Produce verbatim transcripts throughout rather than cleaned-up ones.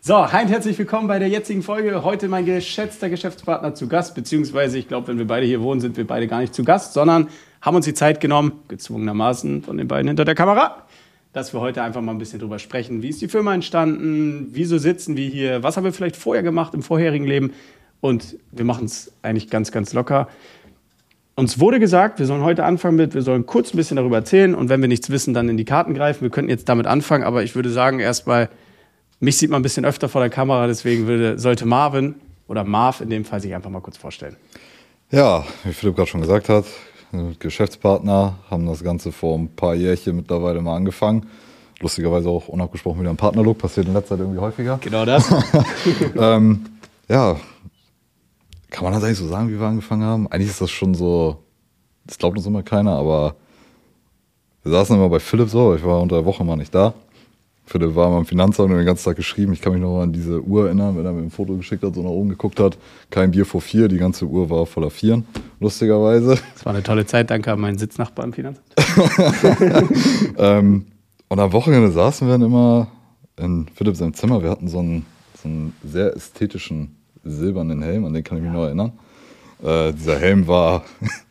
So, hi und herzlich willkommen bei der jetzigen Folge. Heute mein geschätzter Geschäftspartner zu Gast, beziehungsweise ich glaube, wenn wir beide hier wohnen, sind wir beide gar nicht zu Gast, sondern haben uns die Zeit genommen, gezwungenermaßen von den beiden hinter der Kamera, dass wir heute einfach mal ein bisschen drüber sprechen. Wie ist die Firma entstanden? Wieso sitzen wir hier? Was haben wir vielleicht vorher gemacht im vorherigen Leben? Und wir machen es eigentlich ganz, ganz locker. Uns wurde gesagt, wir sollen heute anfangen mit, wir sollen kurz ein bisschen darüber erzählen und wenn wir nichts wissen, dann in die Karten greifen. Wir könnten jetzt damit anfangen, aber ich würde sagen, erstmal, mich sieht man ein bisschen öfter vor der Kamera, deswegen würde, sollte Marvin oder Marv in dem Fall sich einfach mal kurz vorstellen. Ja, wie Philipp gerade schon gesagt hat, Geschäftspartner, haben das Ganze vor ein paar Jährchen mittlerweile mal angefangen. Lustigerweise auch unabgesprochen wieder ein Partnerlook, passiert in letzter Zeit irgendwie häufiger. Genau das. ähm, ja, kann man das eigentlich so sagen, wie wir angefangen haben? Eigentlich ist das schon so, das glaubt uns immer keiner, aber wir saßen immer bei Philipp so, ich war unter der Woche mal nicht da. Philipp war mal im Finanzamt und den ganzen Tag geschrieben. Ich kann mich noch an diese Uhr erinnern, wenn er mir ein Foto geschickt hat, so nach oben geguckt hat. Kein Bier vor vier, die ganze Uhr war voller Vieren, lustigerweise. Das war eine tolle Zeit, danke an meinen Sitznachbar im Finanzamt. ähm, und am Wochenende saßen wir dann immer in Philipp seinem Zimmer. Wir hatten so einen, so einen sehr ästhetischen silbernen Helm, an den kann ich mich noch erinnern. Äh, dieser Helm war...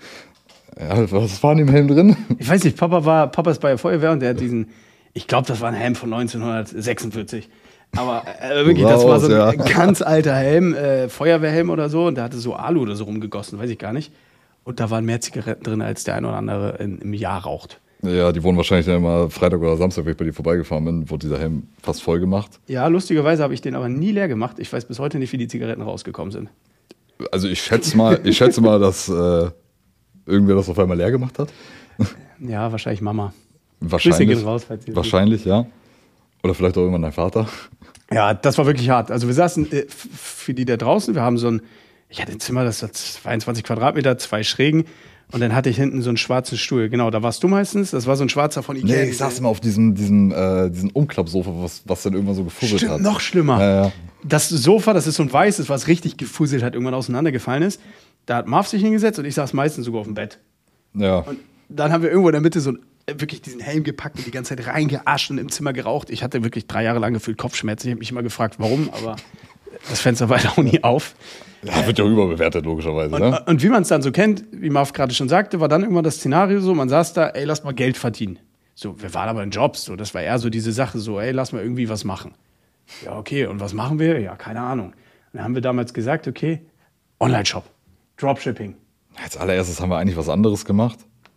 ja, was war in dem Helm drin? Ich weiß nicht, Papa, war, Papa ist bei der Feuerwehr und der hat diesen... Ich glaube, das war ein Helm von neunzehnhundertsechsundvierzig. Aber äh, wirklich, das war so ein ja. ganz alter Helm, äh, Feuerwehrhelm oder so. Und der hatte so Alu oder so rumgegossen, weiß ich gar nicht. Und da waren mehr Zigaretten drin, als der ein oder andere in, im Jahr raucht. Ja, die wurden wahrscheinlich dann immer Freitag oder Samstag, wenn ich bei dir vorbeigefahren bin, wurde dieser Helm fast voll gemacht. Ja, lustigerweise habe ich den aber nie leer gemacht. Ich weiß bis heute nicht, wie die Zigaretten rausgekommen sind. Also ich schätze mal, ich schätze mal, dass äh, irgendwer das auf einmal leer gemacht hat. Ja, wahrscheinlich Mama. Wahrscheinlich, raus, falls Sie wahrscheinlich, ja. Oder vielleicht auch irgendwann dein Vater. Ja, das war wirklich hart. Also wir saßen, äh, für die da draußen, wir haben so ein, ich hatte ein Zimmer, das hat zweiundzwanzig Quadratmeter, zwei Schrägen. Und dann hatte ich hinten so einen schwarzen Stuhl. Genau, da warst du meistens. Das war so ein schwarzer von Ikea. Nee, ich saß immer auf diesem, diesem, äh, diesem Umklappsofa, was, was dann irgendwann so gefusselt Stimmt, hat. noch schlimmer. Ja, ja. Das Sofa, das ist so ein weißes, was richtig gefusselt hat, irgendwann auseinandergefallen ist. Da hat Marv sich hingesetzt und ich saß meistens sogar auf dem Bett. Ja. Und dann haben wir irgendwo in der Mitte so ein wirklich diesen Helm gepackt und die ganze Zeit reingeascht und im Zimmer geraucht. Ich hatte wirklich drei Jahre lang gefühlt Kopfschmerzen. Ich habe mich immer gefragt, warum, aber das Fenster war auch nie auf. Ja, wird ja überbewertet, logischerweise. Und, ne? und wie man es dann so kennt, wie Marv gerade schon sagte, war dann irgendwann das Szenario so, man saß da, ey, lass mal Geld verdienen. So, wir waren aber in Jobs, so, das war eher so diese Sache, so, ey, lass mal irgendwie was machen. Ja, okay, und was machen wir? Ja, keine Ahnung. Und dann haben wir damals gesagt, okay, Online-Shop, Dropshipping. Als allererstes haben wir eigentlich was anderes gemacht.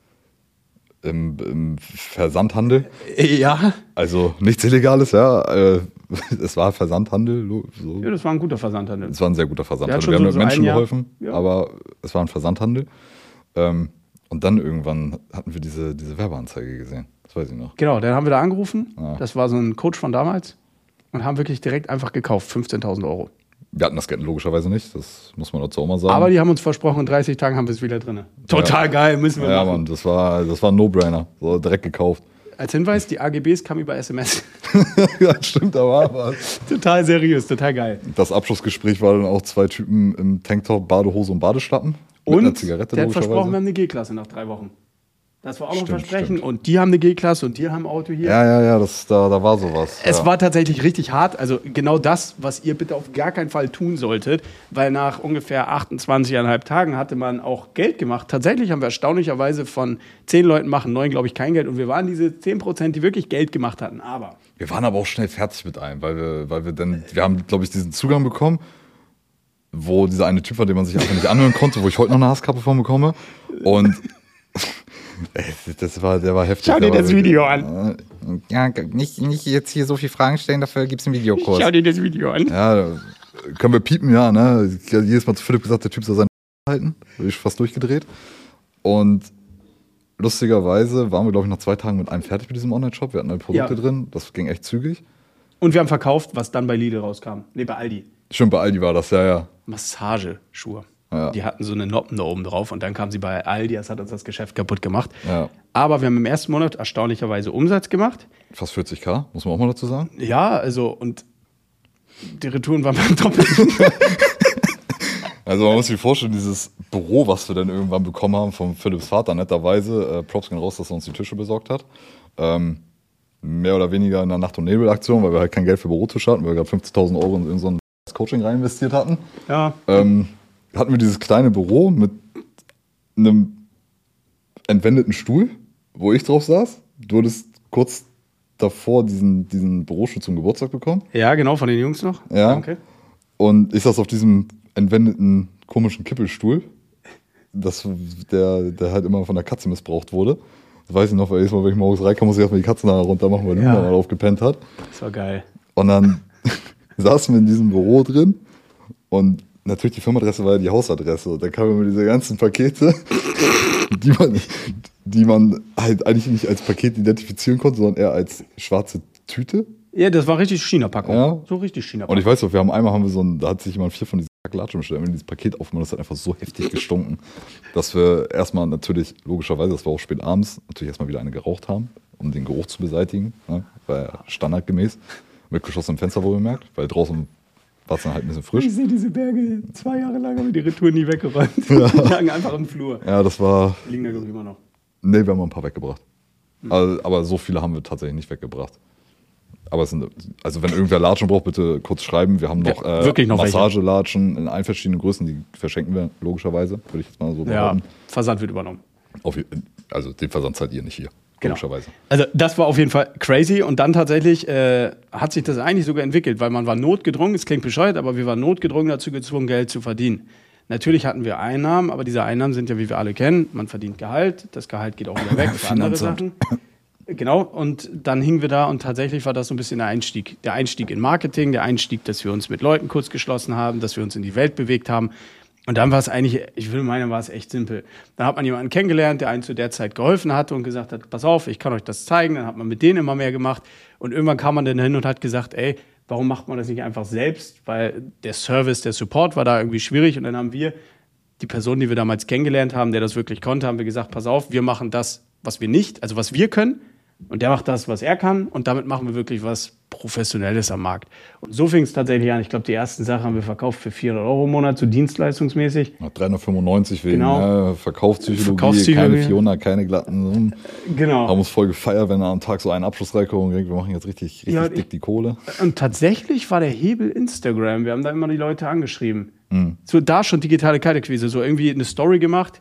Im, im Versandhandel. Ja. Also nichts Illegales, ja. Äh, es war Versandhandel. So. Ja, das war ein guter Versandhandel. Es war ein sehr guter Versandhandel. Wir haben so, mit Menschen so geholfen, ja. aber es war ein Versandhandel. Ähm, und dann irgendwann hatten wir diese, diese Werbeanzeige gesehen. Das weiß ich noch. Genau, dann haben wir da angerufen. Ja. Das war so ein Coach von damals. Und haben wirklich direkt einfach gekauft. fünfzehntausend Euro. Wir hatten das Geld logischerweise nicht, das muss man dazu auch mal sagen. Aber die haben uns versprochen, in dreißig Tagen haben wir es wieder drin. Total ja. geil, müssen wir ja, machen. Ja, Mann, das war, das war ein No-Brainer. So direkt gekauft. Als Hinweis, die A G Bs kamen über S M S. Ja, stimmt, da war was. Total seriös, total geil. Das Abschlussgespräch war dann auch zwei Typen im Tanktop, Badehose und Badeschlappen. Und mit einer Zigarette, der hat versprochen, wir haben eine G-Klasse nach drei Wochen. Das war auch noch ein Stimmt, Versprechen. stimmt. Und die haben eine G-Klasse und die haben ein Auto hier. Ja, ja, ja, das, da, da war sowas. Es ja. war tatsächlich richtig hart. Also genau das, was ihr bitte auf gar keinen Fall tun solltet. Weil nach ungefähr achtundzwanzig Komma fünf Tagen hatte man auch Geld gemacht. Tatsächlich haben wir erstaunlicherweise von zehn Leuten machen neun, glaube ich, kein Geld. Und wir waren diese zehn Prozent, die wirklich Geld gemacht hatten. Aber wir waren aber auch schnell fertig mit einem, weil wir, weil wir dann, wir haben, glaube ich, diesen Zugang bekommen, wo dieser eine Typ war, den man sich einfach nicht anhören konnte, wo ich heute noch eine Hasskappe von bekomme. Und das war, der war heftig. Schau dir das wirklich, Video an. Ja, nicht, nicht jetzt hier so viele Fragen stellen, dafür gibt es einen Videokurs. Schau dir das Video an. Ja, können wir piepen, ja, ne? Ich habe jedes Mal zu Philipp gesagt, der Typ soll seine halten. Da bin ich fast durchgedreht. Und lustigerweise waren wir, glaube ich, nach zwei Tagen mit einem fertig mit diesem Online-Shop. Wir hatten alle Produkte Ja. drin. Das ging echt zügig. Und wir haben verkauft, was dann bei Lidl rauskam. Nee, bei Aldi. Stimmt, bei Aldi war das, ja, ja. Massageschuhe. Ja. Die hatten so eine Noppen da oben drauf und dann kam sie bei Aldi, das hat uns das Geschäft kaputt gemacht. Ja. Aber wir haben im ersten Monat erstaunlicherweise Umsatz gemacht. Fast vierzig K, muss man auch mal dazu sagen. Ja, also und die Retouren waren beim Doppelten. Also man muss sich vorstellen, dieses Büro, was wir dann irgendwann bekommen haben von Philipps Vater, netterweise, äh, Props gehen raus, dass er uns die Tische besorgt hat. Ähm, mehr oder weniger in einer Nacht- und Nebel-Aktion, weil wir halt kein Geld für Bürotisch hatten, weil wir gerade fünfzigtausend Euro in, in so ein Coaching rein investiert hatten. Ja. Ähm, hatten wir dieses kleine Büro mit einem entwendeten Stuhl, wo ich drauf saß. Du hattest kurz davor diesen, diesen Bürostuhl zum Geburtstag bekommen. Ja, genau, von den Jungs noch. Ja. Danke. Und ich saß auf diesem entwendeten, komischen Kippelstuhl, das, der, der halt immer von der Katze missbraucht wurde. Das weiß ich noch, weil jedes Mal, wenn ich morgens reinkam, muss ich erstmal die Katze nachher runter machen, weil Luna Ja. mal drauf gepennt hat. Das war geil. Und dann saßen wir in diesem Büro drin und natürlich die Firmenadresse war ja die Hausadresse. Und dann kamen immer diese ganzen Pakete, die man, die man halt eigentlich nicht als Paket identifizieren konnte, sondern eher als schwarze Tüte. Ja, das war richtig China-Packung. Ja. So richtig China-Packung. Und ich weiß noch, wir haben einmal haben wir so ein, da hat sich jemand vier von diesen Latschen bestellt, haben wir dieses Paket aufgemacht, das hat einfach so heftig gestunken, dass wir erstmal natürlich, logischerweise, das war auch spät abends, natürlich erstmal wieder eine geraucht haben, um den Geruch zu beseitigen, ne? War ja standardgemäß, mit geschlossenem Fenster wohl bemerkt, weil draußen war es dann halt ein bisschen frisch. Ich sehe diese Berge, zwei Jahre lang haben wir die Retour nie weggeräumt. Die lagen einfach im Flur. Ja, das war, Die liegen da, glaube ich, immer noch. nee, wir haben mal ein paar weggebracht. Aber, aber so viele haben wir tatsächlich nicht weggebracht. Aber es sind, also wenn irgendwer Latschen braucht, bitte kurz schreiben. Wir haben noch, Ja, äh, wirklich noch welche. Massagelatschen in allen verschiedenen Größen, die verschenken wir logischerweise, würde ich jetzt mal so Ja, behaupten. Versand wird übernommen. Auf, also den Versand zahlt ihr nicht hier, Genau. logischerweise. Also das war auf jeden Fall crazy und dann tatsächlich äh, hat sich das eigentlich sogar entwickelt, weil man war notgedrungen, es klingt bescheuert, aber wir waren notgedrungen dazu gezwungen, Geld zu verdienen. Natürlich hatten wir Einnahmen, aber diese Einnahmen sind ja, wie wir alle kennen, man verdient Gehalt, das Gehalt geht auch wieder weg für andere Sachen. Genau, und dann hingen wir da und tatsächlich war das so ein bisschen der Einstieg. Der Einstieg in Marketing, der Einstieg, dass wir uns mit Leuten kurz geschlossen haben, dass wir uns in die Welt bewegt haben. Und dann war es eigentlich, ich würde meinen, war es echt simpel. Dann hat man jemanden kennengelernt, der einen zu der Zeit geholfen hat und gesagt hat, pass auf, ich kann euch das zeigen. Dann hat man mit denen immer mehr gemacht. Und irgendwann kam man dann hin und hat gesagt, ey, warum macht man das nicht einfach selbst? Weil der Service, der Support war da irgendwie schwierig. Und dann haben wir, die Person, die wir damals kennengelernt haben, der das wirklich konnte, haben wir gesagt, pass auf, wir machen das, was wir nicht, also was wir können. Und der macht das, was er kann. Und damit machen wir wirklich was Professionelles am Markt. Und so fing es tatsächlich an. Ich glaube, die ersten Sachen haben wir verkauft für vierhundert Euro im Monat, so dienstleistungsmäßig. dreihundertfünfundneunzig wegen Genau. ne, Verkaufspsychologie, Verkaufspsychologie. keine vierhundert, keine glatten. Genau. Haben uns voll gefeiert, wenn er am Tag so einen Abschluss reinkommt und denkt, wir machen jetzt richtig, richtig Ja, dick die Kohle. Und tatsächlich war der Hebel Instagram. Wir haben da immer die Leute angeschrieben. Mhm. So da schon digitale Kaltakquise. So irgendwie eine Story gemacht.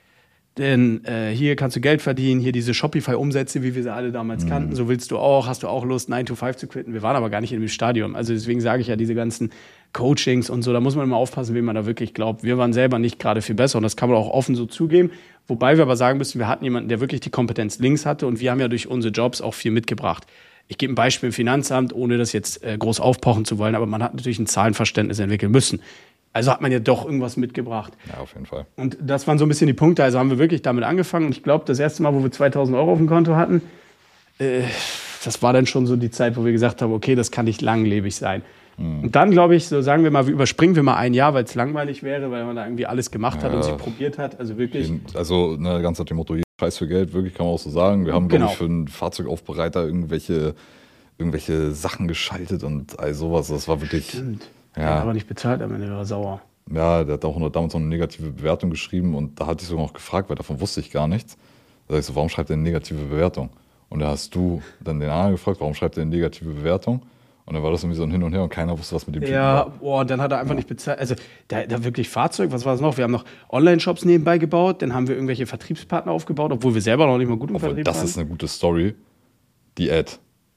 Denn äh, hier kannst du Geld verdienen, hier diese Shopify-Umsätze, wie wir sie alle damals Mhm. kannten. So willst du auch, hast du auch Lust, nine to five zu quitten. Wir waren aber gar nicht in dem Stadium. Also deswegen sage ich ja, diese ganzen Coachings und so, da muss man immer aufpassen, wem man da wirklich glaubt. Wir waren selber nicht gerade viel besser und das kann man auch offen so zugeben. Wobei wir aber sagen müssen, wir hatten jemanden, der wirklich die Kompetenz links hatte und wir haben ja durch unsere Jobs auch viel mitgebracht. Ich gebe ein Beispiel im Finanzamt, ohne das jetzt äh, groß aufpochen zu wollen, aber man hat natürlich ein Zahlenverständnis entwickeln müssen. Also hat man ja doch irgendwas mitgebracht. Ja, auf jeden Fall. Und das waren so ein bisschen die Punkte. Also haben wir wirklich damit angefangen. Und ich glaube, das erste Mal, wo wir zweitausend Euro auf dem Konto hatten, äh, das war dann schon so die Zeit, wo wir gesagt haben, okay, das kann nicht langlebig sein. Mhm. Und dann, glaube ich, so sagen wir mal, überspringen wir mal ein Jahr, weil es langweilig wäre, weil man da irgendwie alles gemacht hat Ja. und sich probiert hat. Also wirklich. Also ne, ganz nach dem Motto, Scheiß für Geld, wirklich kann man auch so sagen. Wir haben, Genau. glaube ich, für einen Fahrzeugaufbereiter irgendwelche, irgendwelche Sachen geschaltet und all sowas. Das war wirklich. Stimmt. Ja. Ja. Aber nicht bezahlt, am Ende war er sauer. Ja, der hat auch noch damals noch eine negative Bewertung geschrieben und da hatte ich sogar noch gefragt, weil davon wusste ich gar nichts. Da sag ich so, warum schreibt er eine negative Bewertung? Und da hast du dann den anderen gefragt, warum schreibt er eine negative Bewertung? Und dann war das irgendwie so ein Hin und Her und keiner wusste, was mit dem Typen Ja, war. boah, und dann hat er einfach nicht bezahlt. Also, da, da wirklich Fahrzeug, was war das noch? Wir haben noch Online-Shops nebenbei gebaut, dann haben wir irgendwelche Vertriebspartner aufgebaut, obwohl wir selber noch nicht mal gut im Obwohl, Vertrieb das waren. ist eine gute Story. Die Ad.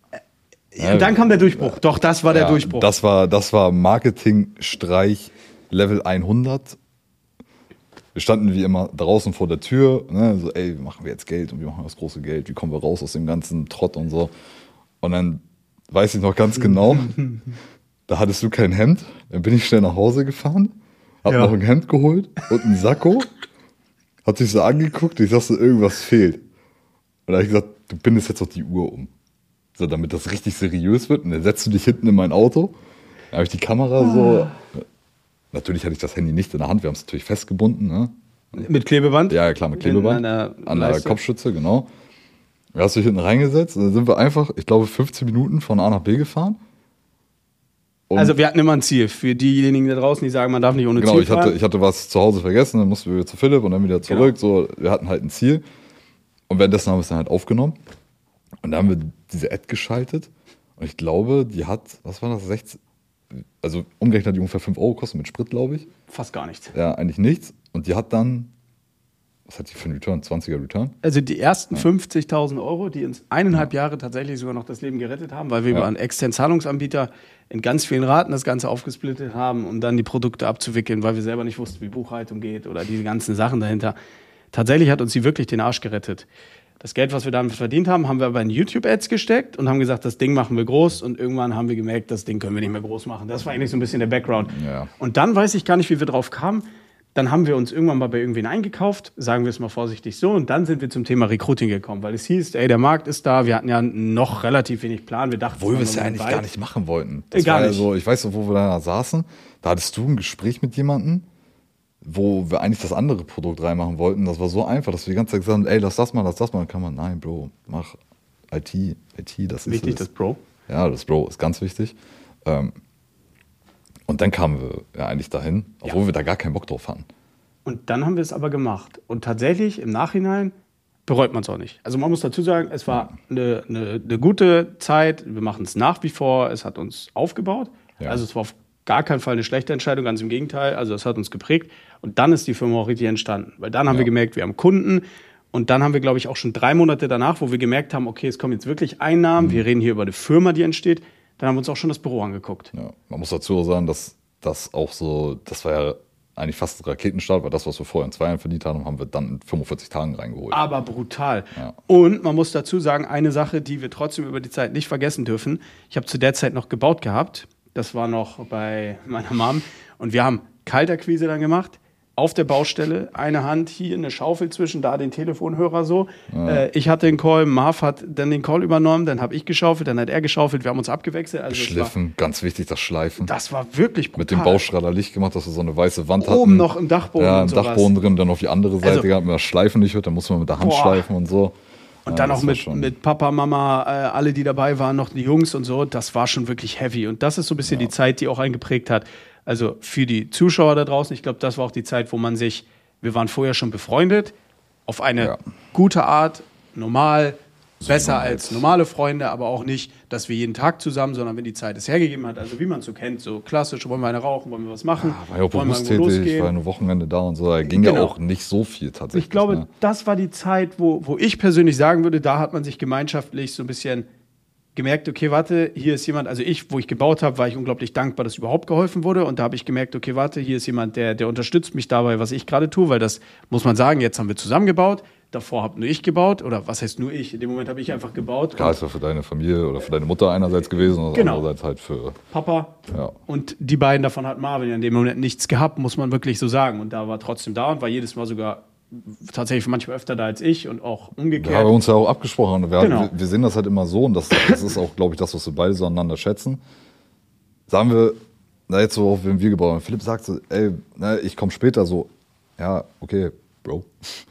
Und dann kam der Durchbruch. Doch, das war der Ja, Durchbruch. Das war, das war Marketing-Streich Level hundert. Wir standen wie immer draußen vor der Tür, ne, so, ey, wie machen wir jetzt Geld und wie machen wir das große Geld? Wie kommen wir raus aus dem ganzen Trott und so? Und dann weiß ich noch ganz genau, da hattest du kein Hemd. Dann bin ich schnell nach Hause gefahren, hab Ja. noch ein Hemd geholt und einen Sakko. Hat sich so angeguckt, ich sag so, irgendwas fehlt. Und da hab ich gesagt, du bindest jetzt doch die Uhr um. So, damit das richtig seriös wird. Und dann setzt du dich hinten in mein Auto. Dann habe ich die Kamera so. Natürlich hatte ich das Handy nicht in der Hand, wir haben es natürlich festgebunden. Ne? Mit Klebeband? Ja, ja, klar, mit Klebeband. An der An der Leiste. Kopfstütze, genau. Da hast du dich hinten reingesetzt und dann sind wir einfach, ich glaube, fünfzehn Minuten von A nach B gefahren. Und Also wir hatten immer ein Ziel. Für diejenigen da draußen, die sagen, man darf nicht ohne genau, Ziel ich hatte, fahren. ich hatte was zu Hause vergessen, dann mussten wir wieder zu Philipp und dann wieder zurück. Genau. So, wir hatten halt ein Ziel. Und währenddessen haben wir es dann halt aufgenommen. Und da haben wir diese Ad geschaltet. Und ich glaube, die hat, was war das, sechzehn, also umgerechnet hat die ungefähr fünf Euro gekostet mit Sprit, glaube ich. Fast gar nichts. Ja, eigentlich nichts. Und die hat dann, was hat die für einen Return? zwanziger Return? Also die ersten ja. fünfzigtausend Euro, die uns eineinhalb ja. Jahre tatsächlich sogar noch das Leben gerettet haben, weil wir ja. über einen externen Zahlungsanbieter in ganz vielen Raten das Ganze aufgesplittet haben, um dann die Produkte abzuwickeln, weil wir selber nicht wussten, wie Buchhaltung geht oder diese ganzen Sachen dahinter. Tatsächlich hat uns die wirklich den Arsch gerettet. Das Geld, was wir damit verdient haben, haben wir aber in YouTube-Ads gesteckt und haben gesagt, das Ding machen wir groß. Und irgendwann haben wir gemerkt, das Ding können wir nicht mehr groß machen. Das war eigentlich so ein bisschen der Background. Ja. Und dann weiß ich gar nicht, wie wir drauf kamen. Dann haben wir uns irgendwann mal bei irgendwen eingekauft, sagen wir es mal vorsichtig so. Und dann sind wir zum Thema Recruiting gekommen, weil es hieß, ey, der Markt ist da. Wir hatten ja noch relativ wenig Plan. Wir dachten, obwohl wir es ja eigentlich weit. gar nicht machen wollten. Das gar war nicht. Ja so, ich weiß noch, wo wir da saßen. Da hattest du ein Gespräch mit jemandem, wo wir eigentlich das andere Produkt reinmachen wollten. Das war so einfach, dass wir die ganze Zeit gesagt haben, ey, lass das mal, lass das mal. Dann kann man, nein, Bro, mach I T, I T, das ist wichtig, es. das Bro. Ja, das Bro ist ganz wichtig. Ähm, und dann kamen wir ja eigentlich dahin, obwohl ja. wir da gar keinen Bock drauf hatten. Und dann haben wir es aber gemacht. Und tatsächlich im Nachhinein bereut man es auch nicht. Also man muss dazu sagen, es war eine, eine, eine gute Zeit. Wir machen es nach wie vor. Es hat uns aufgebaut. Ja. Also es war auf gar keinen Fall eine schlechte Entscheidung, ganz im Gegenteil. Also es hat uns geprägt. Und dann ist die Firma auch richtig entstanden. Weil dann haben ja. wir gemerkt, wir haben Kunden. Und dann haben wir, glaube ich, auch schon drei Monate danach, wo wir gemerkt haben, okay, es kommen jetzt wirklich Einnahmen. Mhm. Wir reden hier über eine Firma, die entsteht. Dann haben wir uns auch schon das Büro angeguckt. Ja. Man muss dazu sagen, dass das auch so, das war ja eigentlich fast ein Raketenstart, weil das, was wir vorher in zwei Jahren verdient haben, haben wir dann in fünfundvierzig Tagen reingeholt. Aber brutal. Ja. Und man muss dazu sagen, eine Sache, die wir trotzdem über die Zeit nicht vergessen dürfen. Ich habe zu der Zeit noch gebaut gehabt. Das war noch bei meiner Mom. Und wir haben Kaltakquise dann gemacht. Auf der Baustelle, eine Hand hier, eine Schaufel zwischen, da den Telefonhörer so. Ja. Äh, ich hatte den Call, Marv hat dann den Call übernommen, dann habe ich geschaufelt, dann hat er geschaufelt, wir haben uns abgewechselt. Also Schliffen, ganz wichtig, das Schleifen. Das war wirklich brutal. Mit dem Bauschrader Licht gemacht, dass wir so eine weiße Wand hatten. Oben noch im Dachboden Ja, im und sowas. Dachboden drin, dann auf die andere Seite also, gehabt, wenn man das Schleifen nicht hört, dann muss man mit der Hand boah. schleifen und so. Und ja, dann auch mit, mit Papa, Mama, äh, alle, die dabei waren, noch die Jungs und so, das war schon wirklich heavy. Und das ist so ein bisschen ja. die Zeit, die auch einen geprägt hat. Also für die Zuschauer da draußen, ich glaube, das war auch die Zeit, wo man sich, wir waren vorher schon befreundet, auf eine ja. gute Art, normal, so besser normal. als normale Freunde, aber auch nicht, dass wir jeden Tag zusammen, sondern wenn die Zeit es hergegeben hat, also wie man es so kennt, so klassisch, wollen wir eine rauchen, wollen wir was machen, ja, war ja auch berufstätig, war ein Wochenende da und so, da ging genau. ja auch nicht so viel tatsächlich. Ich glaube, ne? das war die Zeit, wo, wo ich persönlich sagen würde, da hat man sich gemeinschaftlich so ein bisschen gemerkt, okay, warte, hier ist jemand, also ich, wo ich gebaut habe, war ich unglaublich dankbar, dass überhaupt geholfen wurde und da habe ich gemerkt, okay, warte, hier ist jemand, der, der unterstützt mich dabei, was ich gerade tue, weil das, muss man sagen, jetzt haben wir zusammen gebaut, davor habe nur ich gebaut oder was heißt nur ich, in dem Moment habe ich einfach gebaut. Klar, ist ja für deine Familie oder für deine Mutter einerseits gewesen und genau. andererseits halt für Papa ja. und die beiden davon hat Marvin in dem Moment nichts gehabt, muss man wirklich so sagen und da war trotzdem da und war jedes Mal sogar tatsächlich manchmal öfter da als ich und auch umgekehrt. Ja, wir haben uns ja auch abgesprochen. Wir, genau. wir, wir sehen das halt immer so und das, das ist auch, glaube ich, das, was wir beide so aneinander schätzen. Sagen wir, na jetzt so, wenn wir gebaut haben, Philipp sagt so, ey, na, ich komme später so, ja, okay, Bro.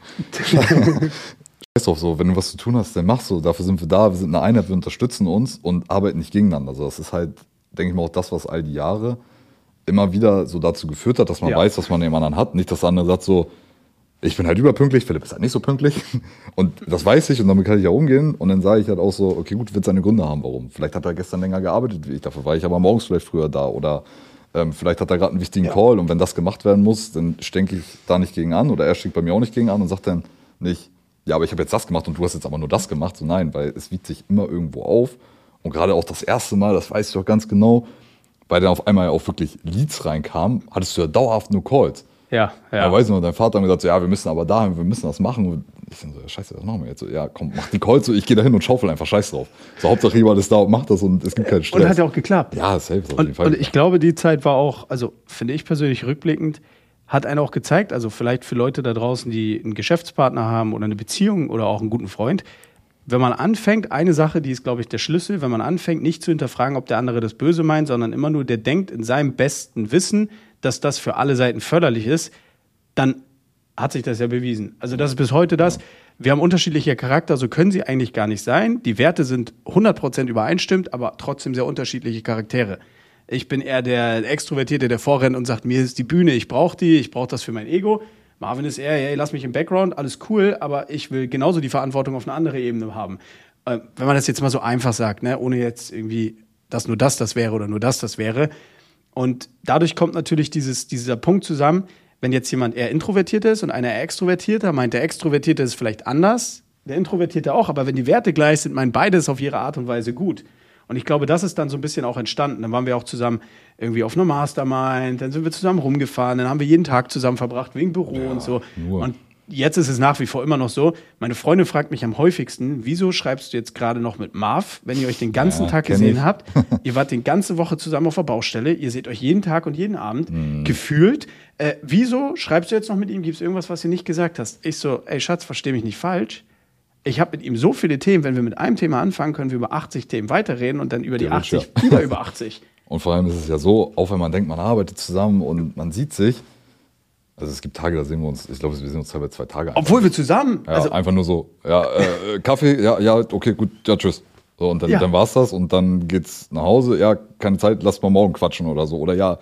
Scheiß drauf so, wenn du was zu tun hast, dann mach so. Dafür sind wir da, wir sind eine Einheit, wir unterstützen uns und arbeiten nicht gegeneinander. Also das ist halt, denke ich mal, auch das, was all die Jahre immer wieder so dazu geführt hat, dass man ja. weiß, was man dem anderen hat. Nicht, dass der andere sagt so, ich bin halt überpünktlich, Philipp ist halt nicht so pünktlich. Und das weiß ich und damit kann ich ja umgehen. Und dann sage ich halt auch so, okay, gut, wird seine Gründe haben, warum. Vielleicht hat er gestern länger gearbeitet wie ich, dafür war ich aber morgens vielleicht früher da. Oder ähm, vielleicht hat er gerade einen wichtigen ja. Call und wenn das gemacht werden muss, dann stänke ich da nicht gegen an. Oder er stinkt bei mir auch nicht gegen an und sagt dann nicht, ja, aber ich habe jetzt das gemacht und du hast jetzt aber nur das gemacht. So nein, weil es wiegt sich immer irgendwo auf. Und gerade auch das erste Mal, das weiß ich auch ganz genau, weil dann auf einmal auch wirklich Leads reinkamen, hattest du ja dauerhaft nur Calls. Ja, ja. Da weiß ich noch, dein Vater hat gesagt, so, ja, wir müssen aber dahin, wir müssen das machen. Und ich denke so, ja, scheiße, was machen wir jetzt? So, ja, komm, mach die Calls, so, ich gehe da hin und schaufel einfach, scheiß drauf. So, Hauptsache jemand ist da und macht das und es gibt keinen Stress. Und hat ja auch geklappt. Ja, safe, auf und, jeden Fall. Und ich glaube, die Zeit war auch, also finde ich persönlich rückblickend, hat einen auch gezeigt, also vielleicht für Leute da draußen, die einen Geschäftspartner haben oder eine Beziehung oder auch einen guten Freund, wenn man anfängt, eine Sache, die ist, glaube ich, der Schlüssel, wenn man anfängt, nicht zu hinterfragen, ob der andere das Böse meint, sondern immer nur, der denkt in seinem besten Wissen, dass das für alle Seiten förderlich ist, dann hat sich das ja bewiesen. Also das ist bis heute das. Wir haben unterschiedliche Charakter, so können sie eigentlich gar nicht sein. Die Werte sind hundert Prozent übereinstimmt, aber trotzdem sehr unterschiedliche Charaktere. Ich bin eher der Extrovertierte, der vorrennt und sagt, mir ist die Bühne, ich brauche die, ich brauche das für mein Ego. Marvin ist eher, hey, lass mich im Background, alles cool, aber ich will genauso die Verantwortung auf eine andere Ebene haben. äh, wenn man das jetzt mal so einfach sagt, ne, ohne jetzt irgendwie, dass nur das das wäre oder nur das das wäre. Und dadurch kommt natürlich dieses, dieser Punkt zusammen, wenn jetzt jemand eher introvertiert ist und einer eher extrovertierter, meint der Extrovertierte ist vielleicht anders, der Introvertierte auch, aber wenn die Werte gleich sind, meinen beide es auf ihre Art und Weise gut. Und ich glaube, das ist dann so ein bisschen auch entstanden. Dann waren wir auch zusammen irgendwie auf einer Mastermind, dann sind wir zusammen rumgefahren, dann haben wir jeden Tag zusammen verbracht, wegen Büro ja, und so. Nur. Und jetzt ist es nach wie vor immer noch so, meine Freundin fragt mich am häufigsten, wieso schreibst du jetzt gerade noch mit Marv, wenn ihr euch den ganzen ja, Tag gesehen ich. habt? Ihr wart die ganze Woche zusammen auf der Baustelle, ihr seht euch jeden Tag und jeden Abend, mhm. gefühlt. Äh, wieso schreibst du jetzt noch mit ihm? Gibt es irgendwas, was du nicht gesagt hast? Ich so, ey Schatz, versteh mich nicht falsch. Ich habe mit ihm so viele Themen, wenn wir mit einem Thema anfangen, können wir über achtzig Themen weiterreden und dann über die ja, achtzig, ja. wieder über achtzig. Und vor allem ist es ja so, auch wenn man denkt, man arbeitet zusammen und man sieht sich, also es gibt Tage, da sehen wir uns, ich glaube, wir sehen uns teilweise zwei Tage. Obwohl einfach. wir zusammen. Ja, also einfach nur so, ja, äh, Kaffee, ja, ja, okay, gut, ja, tschüss. So, und dann, ja. dann war's das und dann geht's nach Hause, ja, keine Zeit, lass mal morgen quatschen oder so. Oder ja,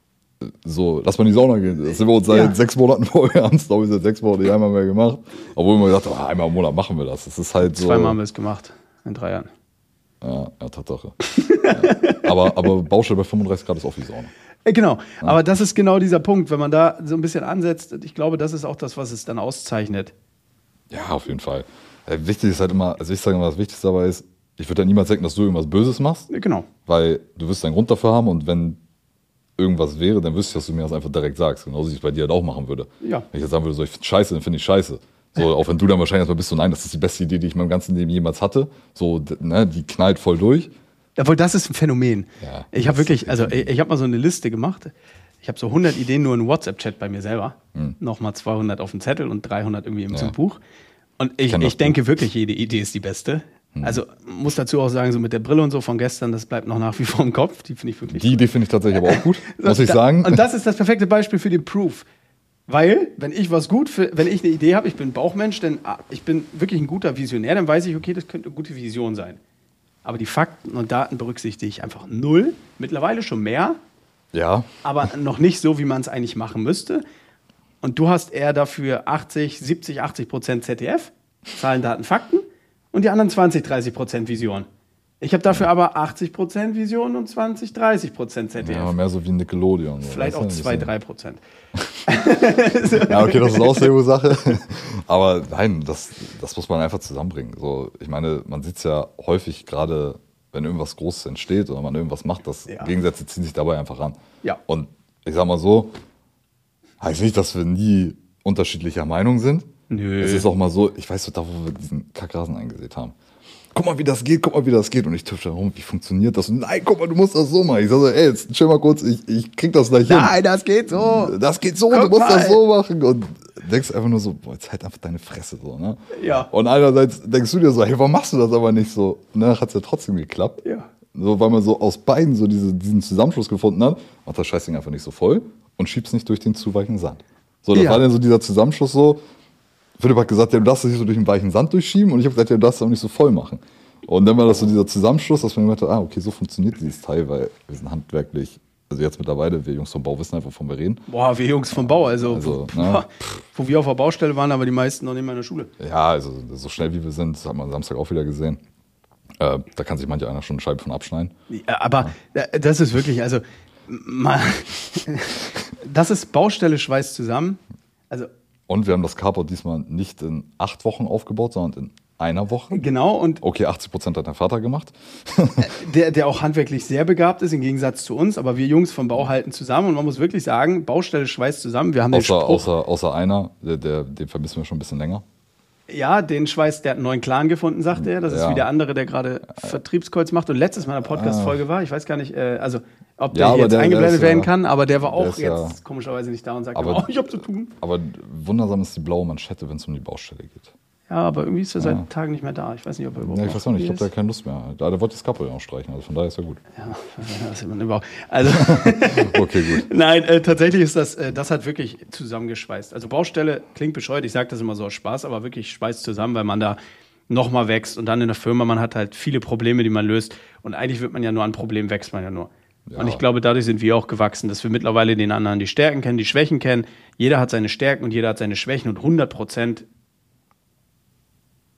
so, lass mal in die Sauna gehen. Das sind wir uns seit ja. sechs Monaten vorher, haben es glaube ich seit sechs Monaten nicht einmal mehr gemacht. Obwohl wir gesagt haben, oh, einmal im Monat machen wir das. Das ist halt so. Zweimal haben wir es gemacht, in drei Jahren. Ja, ja, Tatsache. ja. Aber, aber Baustelle bei fünfunddreißig Grad ist auch wie Sauna. Genau, ja. aber das ist genau dieser Punkt, wenn man da so ein bisschen ansetzt, ich glaube, das ist auch das, was es dann auszeichnet. Ja, auf jeden Fall. Wichtig ist halt immer, also ich sage immer, das Wichtigste dabei ist, ich würde dann niemals denken, dass du irgendwas Böses machst. Genau. Weil du wirst einen Grund dafür haben und wenn irgendwas wäre, dann wüsste ich, dass du mir das einfach direkt sagst. Genauso wie ich es bei dir halt auch machen würde. Ja. Wenn ich jetzt sagen würde, so, ich finde scheiße, dann finde ich scheiße. So, auch wenn du dann wahrscheinlich erstmal bist, so nein, das ist die beste Idee, die ich in meinem ganzen Leben jemals hatte. So, ne, die knallt voll durch. Obwohl, das ist ein Phänomen. Ja, ich habe wirklich, also ich, ich habe mal so eine Liste gemacht. Ich habe so hundert Ideen nur in WhatsApp-Chat bei mir selber. Hm. Nochmal zweihundert auf dem Zettel und dreihundert irgendwie im ja. Buch. Und ich, ich, ich denke wirklich, jede Idee ist die beste. Hm. Also muss dazu auch sagen, so mit der Brille und so von gestern, das bleibt noch nach wie vor im Kopf. Die finde ich wirklich Die gut. Idee finde ich tatsächlich aber auch gut, muss ich da, sagen. Und das ist das perfekte Beispiel für den Proof. Weil, wenn ich was gut, für, wenn ich eine Idee habe, ich bin ein Bauchmensch, denn ich bin wirklich ein guter Visionär, dann weiß ich, okay, das könnte eine gute Vision sein. Aber die Fakten und Daten berücksichtige ich einfach null. Mittlerweile schon mehr. Ja. Aber noch nicht so, wie man es eigentlich machen müsste. Und du hast eher dafür achtzig, siebzig, achtzig Prozent Z D F, Zahlen, Daten, Fakten. Und die anderen zwanzig, dreißig Prozent Vision. Ich habe dafür aber achtzig Prozent Vision und zwanzig, dreißig Prozent Z D F. Ja, mehr so wie Nickelodeon. Vielleicht auch zwei, drei Prozent. Ja, okay, das ist auch eine Sache. Aber nein, das, das muss man einfach zusammenbringen. So, ich meine, man sieht es ja häufig gerade, wenn irgendwas Großes entsteht oder man irgendwas macht, dass ja. Gegensätze ziehen sich dabei einfach an. Ja. Und ich sag mal so, heißt nicht, dass wir nie unterschiedlicher Meinung sind. Nö. Es ist auch mal so, ich weiß doch, da wo wir diesen Kackrasen eingesät haben. Guck mal, wie das geht, guck mal, wie das geht. Und ich tüfte herum, wie funktioniert das? Und nein, guck mal, du musst das so machen. Ich sage so, ey, jetzt chill mal kurz, ich, ich krieg das gleich hin. Nein, das geht so. Das geht so, guck du musst mal. Das so machen. Und denkst einfach nur so, boah, jetzt halt einfach deine Fresse so, ne? Ja. Und einerseits denkst du dir so, hey, warum machst du das aber nicht so? Ne, hat's ja trotzdem geklappt. Ja. So, weil man so aus beiden so diese, diesen Zusammenschluss gefunden hat, macht das Scheißding einfach nicht so voll und schiebst nicht durch den zu weichen Sand. So, das ja. war dann so dieser Zusammenschluss so, Philipp hat gesagt, ja, du darfst das nicht so durch den weichen Sand durchschieben und ich habe gesagt, ja, du darfst das auch nicht so voll machen. Und dann war das so dieser Zusammenschluss, dass man gedacht hat, ah, okay, so funktioniert dieses Teil, weil wir sind handwerklich, also jetzt mittlerweile, wir Jungs vom Bau wissen einfach, wovon wir reden. Boah, wir Jungs vom Bau, also, also wo, ne? wo wir auf der Baustelle waren, aber die meisten noch nicht mehr in der Schule. Ja, also so schnell wie wir sind, das hat man Samstag auch wieder gesehen. Äh, da kann sich manche einer schon eine Scheibe von abschneiden. Ja, aber ja. das ist wirklich, also mal, das ist Baustelle Schweiß zusammen. Also, und wir haben das Carport diesmal nicht in acht Wochen aufgebaut, sondern in einer Woche. Genau. Und okay, achtzig Prozent hat dein Vater gemacht. der, der auch handwerklich sehr begabt ist, im Gegensatz zu uns. Aber wir Jungs vom Bau halten zusammen. Und man muss wirklich sagen, Baustelle schweißt zusammen. Wir haben außer, den Spruch, außer, außer einer, der, der, den vermissen wir schon ein bisschen länger. Ja, den schweißt, der hat einen neuen Clan gefunden, sagt er. Das ist ja. wie der andere, der gerade Vertriebskreuz macht. Und letztes Mal in der Podcast-Folge war, ich weiß gar nicht, äh, also ob der ja, jetzt der, eingeblendet der werden ja, kann, aber der war auch der jetzt ja, komischerweise nicht da und sagt, aber, oh, ich hab zu tun. Aber wundersam ist die blaue Manschette, wenn es um die Baustelle geht. Ja, aber irgendwie ist er seit ja. Tagen nicht mehr da. Ich weiß nicht, ob er überhaupt ja, ich weiß auch nicht, ich glaube, der hat keine Lust mehr. Der wollte das Kappel auch streichen, also von daher ist er gut. Ja, das ist immer überhaupt. Also, okay, gut. Nein, äh, tatsächlich ist das, äh, das hat wirklich zusammengeschweißt. Also Baustelle klingt bescheuert, ich sage das immer so aus Spaß, aber wirklich schweißt zusammen, weil man da nochmal wächst und dann in der Firma, man hat halt viele Probleme, die man löst und eigentlich wird man ja nur an Problemen, wächst man ja nur. Ja. Und ich glaube, dadurch sind wir auch gewachsen, dass wir mittlerweile den anderen die Stärken kennen, die Schwächen kennen. Jeder hat seine Stärken und jeder hat seine Schwächen und hundert Prozent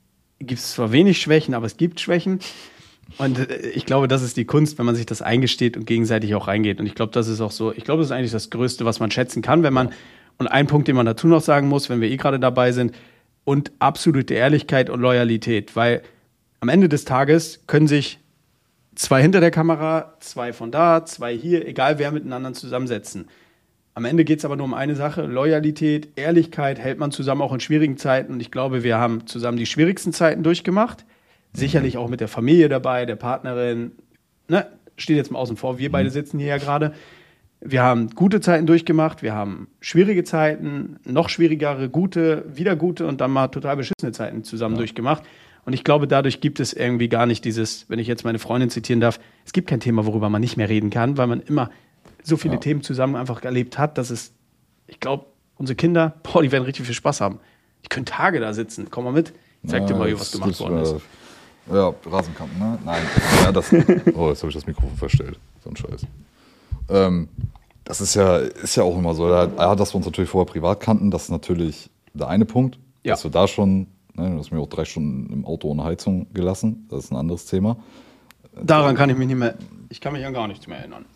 gibt es zwar wenig Schwächen, aber es gibt Schwächen. Und ich glaube, das ist die Kunst, wenn man sich das eingesteht und gegenseitig auch reingeht. Und ich glaube, das ist auch so, ich glaube, das ist eigentlich das Größte, was man schätzen kann, wenn man, und ein Punkt, den man dazu noch sagen muss, wenn wir eh gerade dabei sind, und absolute Ehrlichkeit und Loyalität. Weil am Ende des Tages können sich zwei hinter der Kamera, zwei von da, zwei hier, egal wer miteinander zusammensetzen. Am Ende geht es aber nur um eine Sache, Loyalität, Ehrlichkeit, hält man zusammen auch in schwierigen Zeiten. Und ich glaube, wir haben zusammen die schwierigsten Zeiten durchgemacht. Sicherlich auch mit der Familie dabei, der Partnerin. Ne? Steht jetzt mal außen vor, wir beide sitzen hier ja gerade. Wir haben gute Zeiten durchgemacht, wir haben schwierige Zeiten, noch schwierigere, gute, wieder gute und dann mal total beschissene Zeiten zusammen ja. durchgemacht. Und ich glaube, dadurch gibt es irgendwie gar nicht dieses, wenn ich jetzt meine Freundin zitieren darf, es gibt kein Thema, worüber man nicht mehr reden kann, weil man immer so viele ja. Themen zusammen einfach erlebt hat, dass es, ich glaube, unsere Kinder, boah, die werden richtig viel Spaß haben. Ich könnte Tage da sitzen. Komm mal mit, ich zeig ja, dir mal, was gemacht worden ist. Ja, Rasenkanten, ne? Nein. Ja, das, oh, jetzt habe ich das Mikrofon verstellt. So ein Scheiß. Ähm, das ist ja, ist ja auch immer so. Ja, dass wir uns natürlich vorher privat kannten, das ist natürlich der eine Punkt. Ja. Dass wir da schon, ne, du hast mir auch drei Stunden im Auto ohne Heizung gelassen. Das ist ein anderes Thema. Daran kann ich mich nicht mehr, ich kann mich an gar nichts mehr erinnern.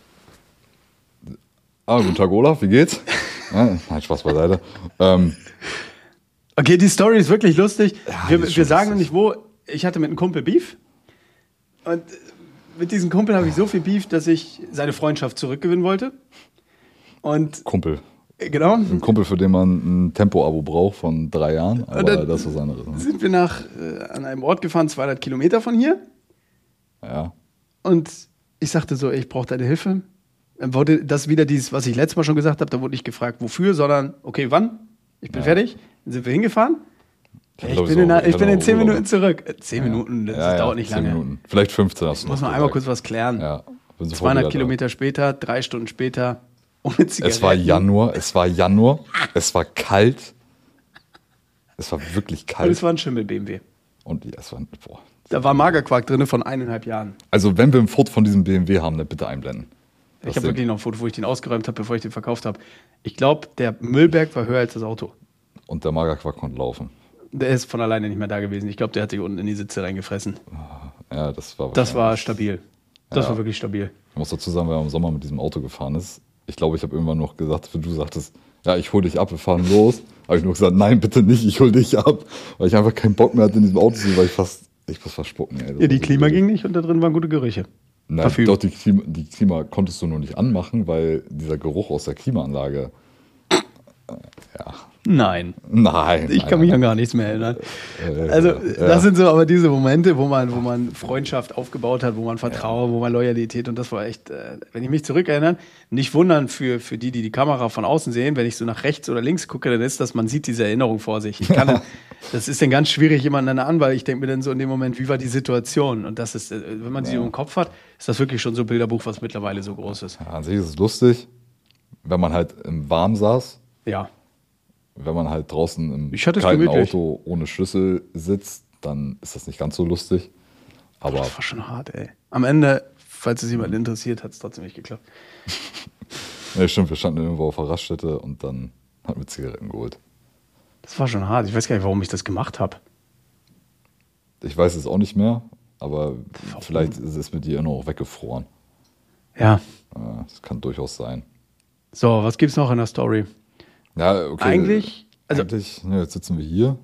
Ah, guten Tag, Olaf, wie geht's? Ja, nein, Spaß beiseite. Ähm, okay, die Story ist wirklich lustig. Ja, wir wir sagen noch nicht wo. Ich hatte mit einem Kumpel Beef und mit diesem Kumpel habe ich so viel Beef, dass ich seine Freundschaft zurückgewinnen wollte. Und Kumpel. Genau. Ein Kumpel, für den man ein Tempo-Abo braucht von drei Jahren, aber das ist was anderes. Ne? Sind wir nach, äh, an einem Ort gefahren, zweihundert Kilometer von hier. Ja. Und ich sagte so, ich brauche deine Hilfe. Dann wurde das wieder dieses, was ich letztes Mal schon gesagt habe, da wurde nicht gefragt, wofür, sondern, okay, wann? Ich bin ja. fertig. Dann sind wir hingefahren. Ich, ich bin, in, ich ich bin in zehn Minuten zurück. Zehn ja. Minuten, das, ja, das dauert ja, nicht lange. Minuten. Vielleicht fünfzehn hast du noch. Muss man einmal kurz was klären. Ja, zweihundert Kilometer später, drei Stunden später, ohne Zigaretten. Es war Januar, es war Januar, es war kalt. Es war wirklich kalt. Und es war ein Schimmel-B M W. Und ja, es war, boah. Da war Magerquark drin von eineinhalb Jahren. Also wenn wir ein Foto von diesem B M W haben, dann bitte einblenden. Ich habe wirklich noch ein Foto, wo ich den ausgeräumt habe, bevor ich den verkauft habe. Ich glaube, der Müllberg war höher als das Auto. Und der Magerquark konnte laufen. Der ist von alleine nicht mehr da gewesen. Ich glaube, der hat sich unten in die Sitze reingefressen. Ja, das war Das war stabil. Das ja. war wirklich stabil. Ich muss dazu sagen, wer im Sommer mit diesem Auto gefahren ist. Ich glaube, ich habe irgendwann noch gesagt, wenn du sagtest, ja, ich hol dich ab, wir fahren los. Habe ich nur gesagt, nein, bitte nicht, ich hol dich ab. Weil ich einfach keinen Bock mehr hatte, in diesem Auto zu sein, weil ich fast, ich muss fast spucken. Ey. Ja, die Klima ging nicht und da drin waren gute Gerüche. Nein, Parfüm. Doch, die Klima, die Klima konntest du nur nicht anmachen, weil dieser Geruch aus der Klimaanlage, äh, ja. Nein. Nein. Ich kann nein, mich nein. an gar nichts mehr erinnern. Äh, also, ja. das sind so aber diese Momente, wo man, wo man Freundschaft aufgebaut hat, wo man Vertrauen, ja. wo man Loyalität und das war echt, äh, wenn ich mich zurückerinnere, nicht wundern für, für die, die die Kamera von außen sehen, wenn ich so nach rechts oder links gucke, dann ist das, man sieht diese Erinnerung vor sich. Ich kann, das ist dann ganz schwierig jemanden an, weil ich denke mir dann so in dem Moment, wie war die Situation? Und das ist, wenn man sie ja. im Kopf hat, ist das wirklich schon so ein Bilderbuch, was mittlerweile so groß ist. Ja, an sich ist es lustig, wenn man halt im Warm saß. Ja. Wenn man halt draußen im kalten gemütlich. Auto ohne Schlüssel sitzt, dann ist das nicht ganz so lustig. Aber das war schon hart, ey. Am Ende, falls es jemand interessiert, hat es trotzdem nicht geklappt. Ja, stimmt, wir standen irgendwo auf der Raststätte und dann hatten wir Zigaretten geholt. Das war schon hart. Ich weiß gar nicht, warum ich das gemacht habe. Ich weiß es auch nicht mehr, aber warum? Vielleicht ist es mit dir noch weggefroren. Ja. Das kann durchaus sein. So, was gibt's noch in der Story? Ja, okay. Eigentlich, also Eigentlich, ne, jetzt sitzen wir hier.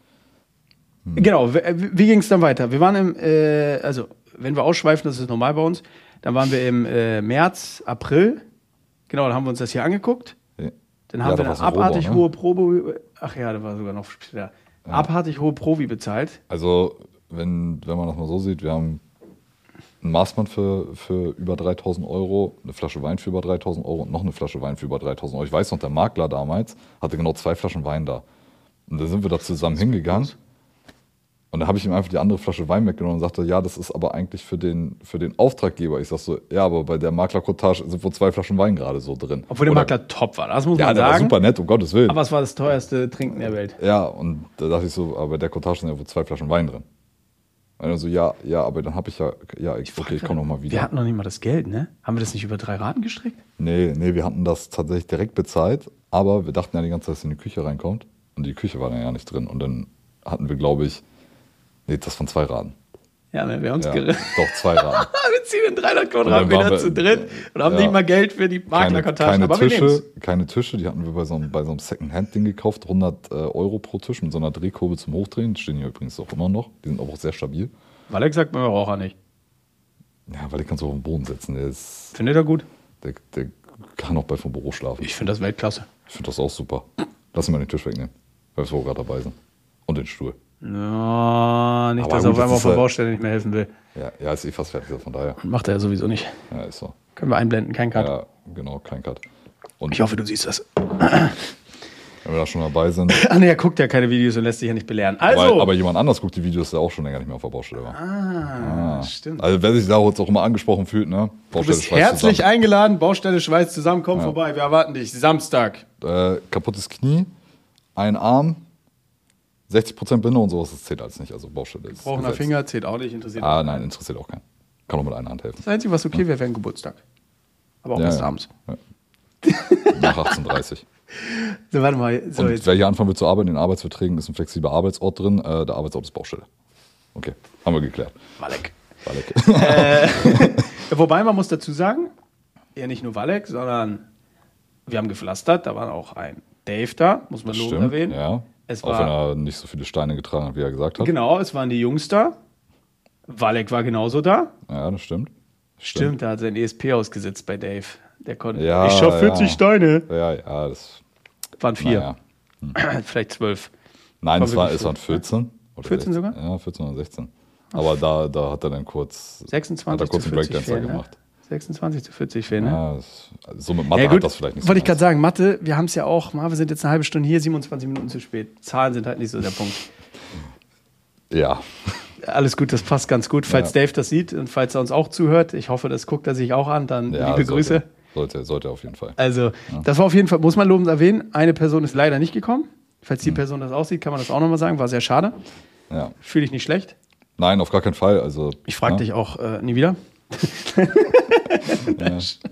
Hm. Genau, wie, wie ging es dann weiter? Wir waren im, äh, also wenn wir ausschweifen, das ist normal bei uns, dann waren wir im äh, März, April, genau, dann haben wir uns das hier angeguckt. Ja. Dann haben ja, wir eine abartig Rohbau, ne? hohe Probe, ach ja, da war sogar noch später, ja. abartig hohe Provi bezahlt. Also, wenn, wenn man das mal so sieht, wir haben ein Maßband für, für über dreitausend Euro, eine Flasche Wein für über dreitausend Euro und noch eine Flasche Wein für über dreitausend Euro. Ich weiß noch, der Makler damals hatte genau zwei Flaschen Wein da. Und da sind wir da zusammen hingegangen. Und da habe ich ihm einfach die andere Flasche Wein weggenommen und sagte, ja, das ist aber eigentlich für den, für den Auftraggeber. Ich sag so, ja, aber bei der Maklerkotage sind wohl zwei Flaschen Wein gerade so drin. Obwohl der Oder, Makler top war, das muss ja, man sagen. Ja, der war super nett, um Gottes Willen. Aber es war das teuerste Trinken der Welt. Ja, und da dachte ich so, aber bei der Kotage sind ja wohl zwei Flaschen Wein drin. Und dann so, ja, ja, aber dann habe ich ja, ja, ich, okay, ich komme nochmal wieder. Wir hatten noch nicht mal das Geld, ne? Haben wir das nicht über drei Raten gestrickt? Nee, nee, wir hatten das tatsächlich direkt bezahlt, aber wir dachten ja die ganze Zeit, dass in die Küche reinkommt. Und die Küche war dann ja nicht drin. Und dann hatten wir, glaube ich, Nee, das von zwei Raden. Ja, ne, wir haben es Ja, gerissen. doch, zwei Raden. Wir ziehen in dreihundert Und dann waren Quadratmeter wir- zu dritt und haben ja. nicht mal Geld für die Keine, Maklerkartage. keine, Aber wir Tische, nehmen's. keine Tische, die hatten wir bei so einem, bei so einem Second-Hand-Ding gekauft, hundert äh, Euro pro Tisch mit so einer Drehkurve zum Hochdrehen. Die stehen hier übrigens auch immer noch. Die sind auch sehr stabil. Walek sagt mir Raucher nicht. Ja, weil die kannst du auf den Boden setzen. Der, ist, Findet er gut? der, der kann auch bei vom Büro schlafen. Ich finde das Weltklasse. Ich finde das auch super. Lass ihn mal den Tisch wegnehmen, weil wir gerade dabei sind. Und den Stuhl. Ja, nicht, Aber dass gut, er auf das einmal auf ist der halt- Baustelle nicht mehr helfen will. Ja, ja, ist eh fast fertig, also von daher. Macht er ja sowieso nicht. Ja, ist so. Können wir einblenden, kein Cut. Ja, genau, kein Cut. Und Ich hoffe, du siehst das. wenn wir da schon dabei sind. Ah, ne, er guckt ja keine Videos und lässt sich ja nicht belehren. Also, Aber, aber jemand anders guckt die Videos, der auch schon länger nicht mehr auf der Baustelle war. ah, stimmt. Also wer sich da jetzt auch immer angesprochen fühlt, ne? Du Baustelle bist Schweiz herzlich zusammen. eingeladen, Baustelle Schweiz zusammen, komm vorbei, wir erwarten dich. Samstag. Äh, kaputtes Knie, ein Arm, sechzig Prozent Binde und sowas, das zählt alles nicht. Also Baustelle ist Gebrochener gesetzt. Finger, zählt auch nicht, interessiert Ah, auch nein, keinen. interessiert auch keinen. Kann auch mit einer Hand helfen. Das Einzige, was okay wäre, wäre ein Geburtstag. Aber auch Ja, erst ja. abends. Ja. Nach achtzehn Uhr dreißig. So, warte mal. So, Und jetzt. wer hier anfangen will zu arbeiten, in den Arbeitsverträgen ist ein flexibler Arbeitsort drin. Äh, der Arbeitsort ist Baustelle. Okay, haben wir geklärt. Walek. Walek. Äh, wobei, man muss dazu sagen, ja nicht nur Walek, sondern wir haben gepflastert, da war auch ein Dave da, muss man lobend erwähnen. ja. Es Auch wenn war, er nicht so viele Steine getragen hat, wie er gesagt hat. genau, es waren die Jungs da. Walek war genauso da. Ja, das stimmt. Stimmt, da hat sein E S P ausgesetzt bei Dave. Der konnte. Ja, ich schaff vierzig ja. Steine. Ja, ja, das. Waren vier. Naja. Vielleicht zwölf. Nein, War es, war, wirklich es waren vierzehn. Oder vierzehn sechzehn. sogar? Ja, vierzehn oder sechzehn. Aber da, da hat er dann kurz, hat sechsundzwanzig er kurz zu einen vierzig Breakdancer fehlen, ne? gemacht. sechsundzwanzig zu vierzig fehlen, ne? Ja, das, also so mit Mathe Ja, gut, hat das vielleicht nicht so wollte ich gerade ganz. sagen, Mathe, wir haben es ja auch, mal, wir sind jetzt eine halbe Stunde hier, siebenundzwanzig Minuten zu spät. Zahlen sind halt nicht so der Punkt. Ja, Alles gut, das passt ganz gut. Falls Ja. Dave das sieht und falls er uns auch zuhört, ich hoffe, das guckt er sich auch an, dann ja liebe Grüße. sollte, sollte, sollte auf jeden Fall. Also, das war auf jeden Fall, muss man lobend erwähnen, eine Person ist leider nicht gekommen. Falls die Person das aussieht, kann man das auch nochmal sagen, war sehr schade. Ja. Fühle ich nicht schlecht. Nein, auf gar keinen Fall. Also, Ich frage ja, dich auch äh, nie wieder. Ja, ja.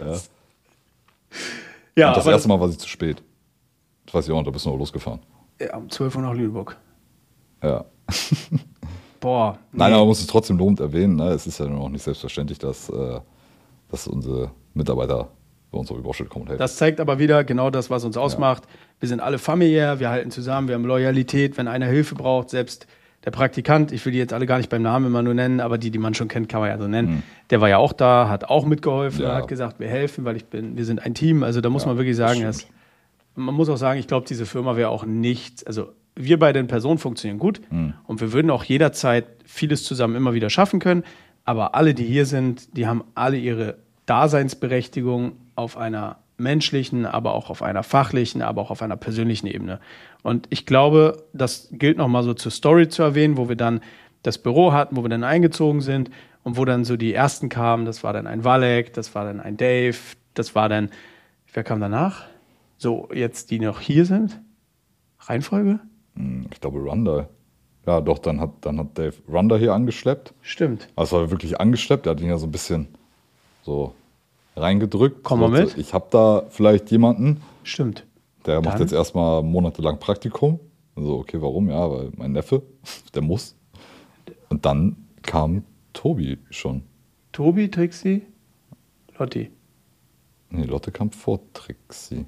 Ja, Und das aber erste Mal war sie zu spät. Das weiß ich auch, und da bist du noch losgefahren. das, ja, um zwölf Uhr nach Lüneburg. Ja. Boah. Nein, nee. aber man muss es trotzdem lobend erwähnen. Ne? Es ist ja auch nicht selbstverständlich, dass, äh, dass unsere Mitarbeiter bei uns auf die Baustelle kommen und helfen. Das zeigt aber wieder genau das, was uns ausmacht. Wir sind alle familiär, wir halten zusammen, wir haben Loyalität. Wenn einer Hilfe braucht, selbst der Praktikant, ich will die jetzt alle gar nicht beim Namen immer nur nennen, aber die, die man schon kennt, kann man ja so nennen. Der war ja auch da, hat auch mitgeholfen, Ja. hat gesagt, wir helfen, weil ich bin, wir sind ein Team. Also da muss Ja, man wirklich das sagen, stimmt. dass, man muss auch sagen, ich glaube, diese Firma wäre auch nichts, also wir beide in Person funktionieren gut und wir würden auch jederzeit vieles zusammen immer wieder schaffen können. Aber alle, die hier sind, die haben alle ihre Daseinsberechtigung auf einer menschlichen, aber auch auf einer fachlichen, aber auch auf einer persönlichen Ebene. Und ich glaube, das gilt nochmal so zur Story zu erwähnen, wo wir dann das Büro hatten, wo wir dann eingezogen sind und wo dann so die ersten kamen. Das war dann ein Walek, das war dann ein Dave, das war dann, wer kam danach? So, jetzt die noch hier sind? Reihenfolge? Hm, Ich glaube, Runda. Ja, doch, dann hat, dann hat Dave Runda hier angeschleppt. Stimmt. Also war wirklich angeschleppt. Er hat ihn ja so ein bisschen so reingedrückt. Komm mal So, mit. Ich habe da vielleicht jemanden, Stimmt. der macht Dann? jetzt erstmal monatelang Praktikum. Also, okay, warum? Ja, weil mein Neffe, der muss. Und dann kam Tobi schon. Tobi, Trixie, Lotti. Nee, Lotte kam vor Trixie.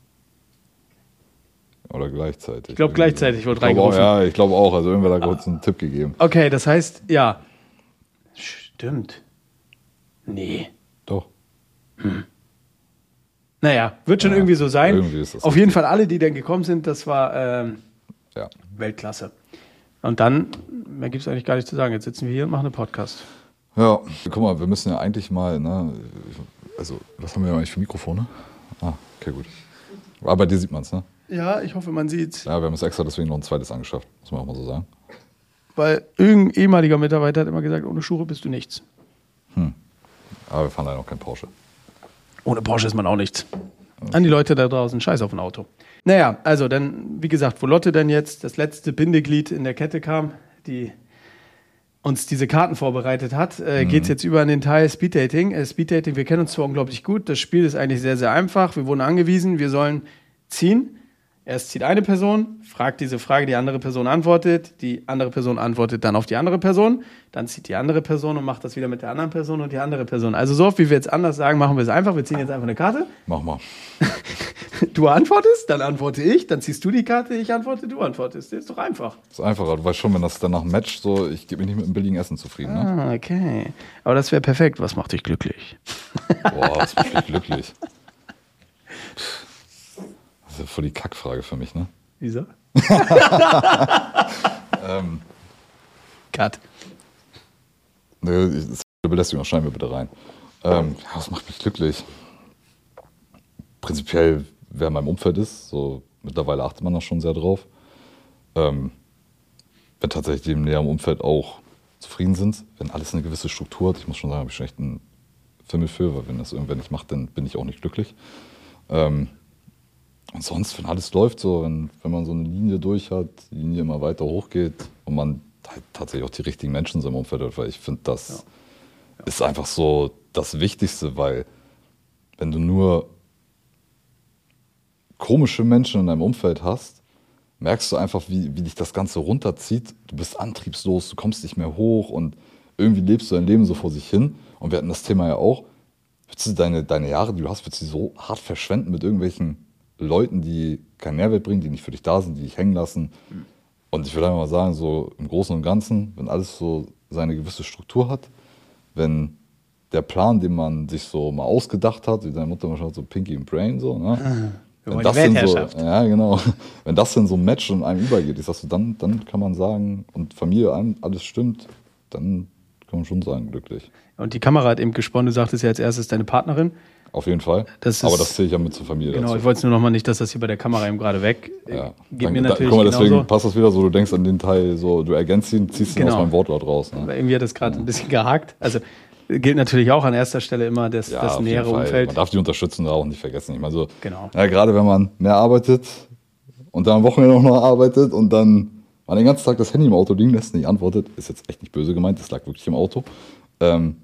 Oder gleichzeitig. Ich glaube, gleichzeitig wurde Ich glaube auch, reingerufen. ja, ich glaube auch. Also irgendwer hat da kurz einen Tipp gegeben. Okay, das heißt, ja. Stimmt. Nee. Doch. Naja, wird schon Ja, irgendwie so sein. irgendwie ist das Auf jeden Fall alle, die dann gekommen sind, das war ähm, Ja. Weltklasse. Und dann, mehr gibt es eigentlich gar nicht zu sagen. Jetzt sitzen wir hier und machen einen Podcast. Ja, guck mal, wir müssen ja eigentlich mal, ne, also, was haben wir eigentlich für Mikrofone? Ah, okay, gut. Aber bei dir sieht man es, ne? Ja, ich hoffe, man sieht's. Ja, wir haben es extra deswegen noch ein zweites angeschafft, muss man auch mal so sagen. Weil irgendein ehemaliger Mitarbeiter hat immer gesagt, ohne Schuhe bist du nichts. Aber wir fahren leider noch kein Porsche. Ohne Porsche ist man auch nichts. An die Leute da draußen, scheiß auf ein Auto. Naja, also dann, wie gesagt, wo Lotte dann jetzt das letzte Bindeglied in der Kette kam, die uns diese Karten vorbereitet hat, äh, geht es jetzt über an den Teil Speeddating. Äh, Speeddating, wir kennen uns zwar unglaublich gut, das Spiel ist eigentlich sehr, sehr einfach. Wir wurden angewiesen, wir sollen ziehen. Erst zieht eine Person, fragt diese Frage, die andere Person antwortet, die andere Person antwortet dann auf die andere Person, dann zieht die andere Person und macht das wieder mit der anderen Person und die andere Person. Also so oft, wie wir jetzt anders sagen, machen wir es einfach. Wir ziehen jetzt einfach eine Karte. Mach mal. Du antwortest, dann antworte ich, dann ziehst du die Karte, ich antworte, du antwortest. Das ist doch einfach. Das ist einfacher. Du weißt schon, wenn das dann nach dem Match so, ich gebe mich nicht mit einem billigen Essen zufrieden. Ne? Ah, okay. Aber das wäre perfekt. Was macht dich glücklich? Boah, was macht dich glücklich? Das ist ja voll die Kackfrage für mich, ne? Wieso? ähm, Cut. Ne, das ist eine Belästigung, schneiden wir bitte rein. Ähm, ja, was macht mich glücklich? Prinzipiell, wer in meinem Umfeld ist, so mittlerweile achtet man da schon sehr drauf. Ähm, wenn tatsächlich die im näheren Umfeld auch zufrieden sind, wenn alles eine gewisse Struktur hat, ich muss schon sagen, habe ich schon echt einen Fimmel für, weil wenn das irgendwer nicht macht, dann bin ich auch nicht glücklich. Ähm, und sonst, wenn alles läuft, so, wenn, wenn man so eine Linie durch hat, die Linie immer weiter hochgeht und man halt tatsächlich auch die richtigen Menschen in seinem Umfeld hat, weil ich finde, das ja. Ja. ist einfach so das Wichtigste, weil wenn du nur komische Menschen in deinem Umfeld hast, merkst du einfach, wie, wie dich das Ganze runterzieht. Du bist antriebslos, du kommst nicht mehr hoch und irgendwie lebst du dein Leben so vor sich hin. Und wir hatten das Thema ja auch, willst du deine, deine Jahre, die du hast, willst du so hart verschwenden mit irgendwelchen Leuten, die keinen Mehrwert bringen, die nicht für dich da sind, die dich hängen lassen. Mhm. Und ich will einfach mal sagen, so im Großen und Ganzen, wenn alles so seine gewisse Struktur hat, wenn der Plan, den man sich so mal ausgedacht hat, wie deine Mutter mal schaut, so Pinky and Brain, so, ne? Mhm. Wenn das denn so, ja, genau. Wenn das denn so ein Match und einem übergeht, ich sag so, dann, dann kann man sagen, und Familie, alles stimmt, dann kann man schon sagen, glücklich. Und die Kamera hat eben gesponnen, du sagtest ja als erstes deine Partnerin. Auf jeden Fall. Das aber das zähle ich ja mit zur Familie Genau, dazu. Ich wollte es nur noch mal nicht, dass das hier bei der Kamera eben gerade weg ja. geht. Dann, mir da, natürlich guck mal, deswegen genauso. passt das wieder so, du denkst an den Teil, so, du ergänzt ihn, ziehst ihn genau. aus meinem Wortlaut raus. Ne? Aber irgendwie hat das gerade ja. ein bisschen gehakt. Also gilt natürlich auch an erster Stelle immer das, ja, das nähere Umfeld. Man darf die Unterstützung da auch nicht vergessen. Ich meine so, genau. ja, gerade wenn man mehr arbeitet und dann am Wochenende auch noch arbeitet und dann man den ganzen Tag das Handy im Auto liegen lässt, nicht antwortet, ist jetzt echt nicht böse gemeint, das lag wirklich im Auto, ähm,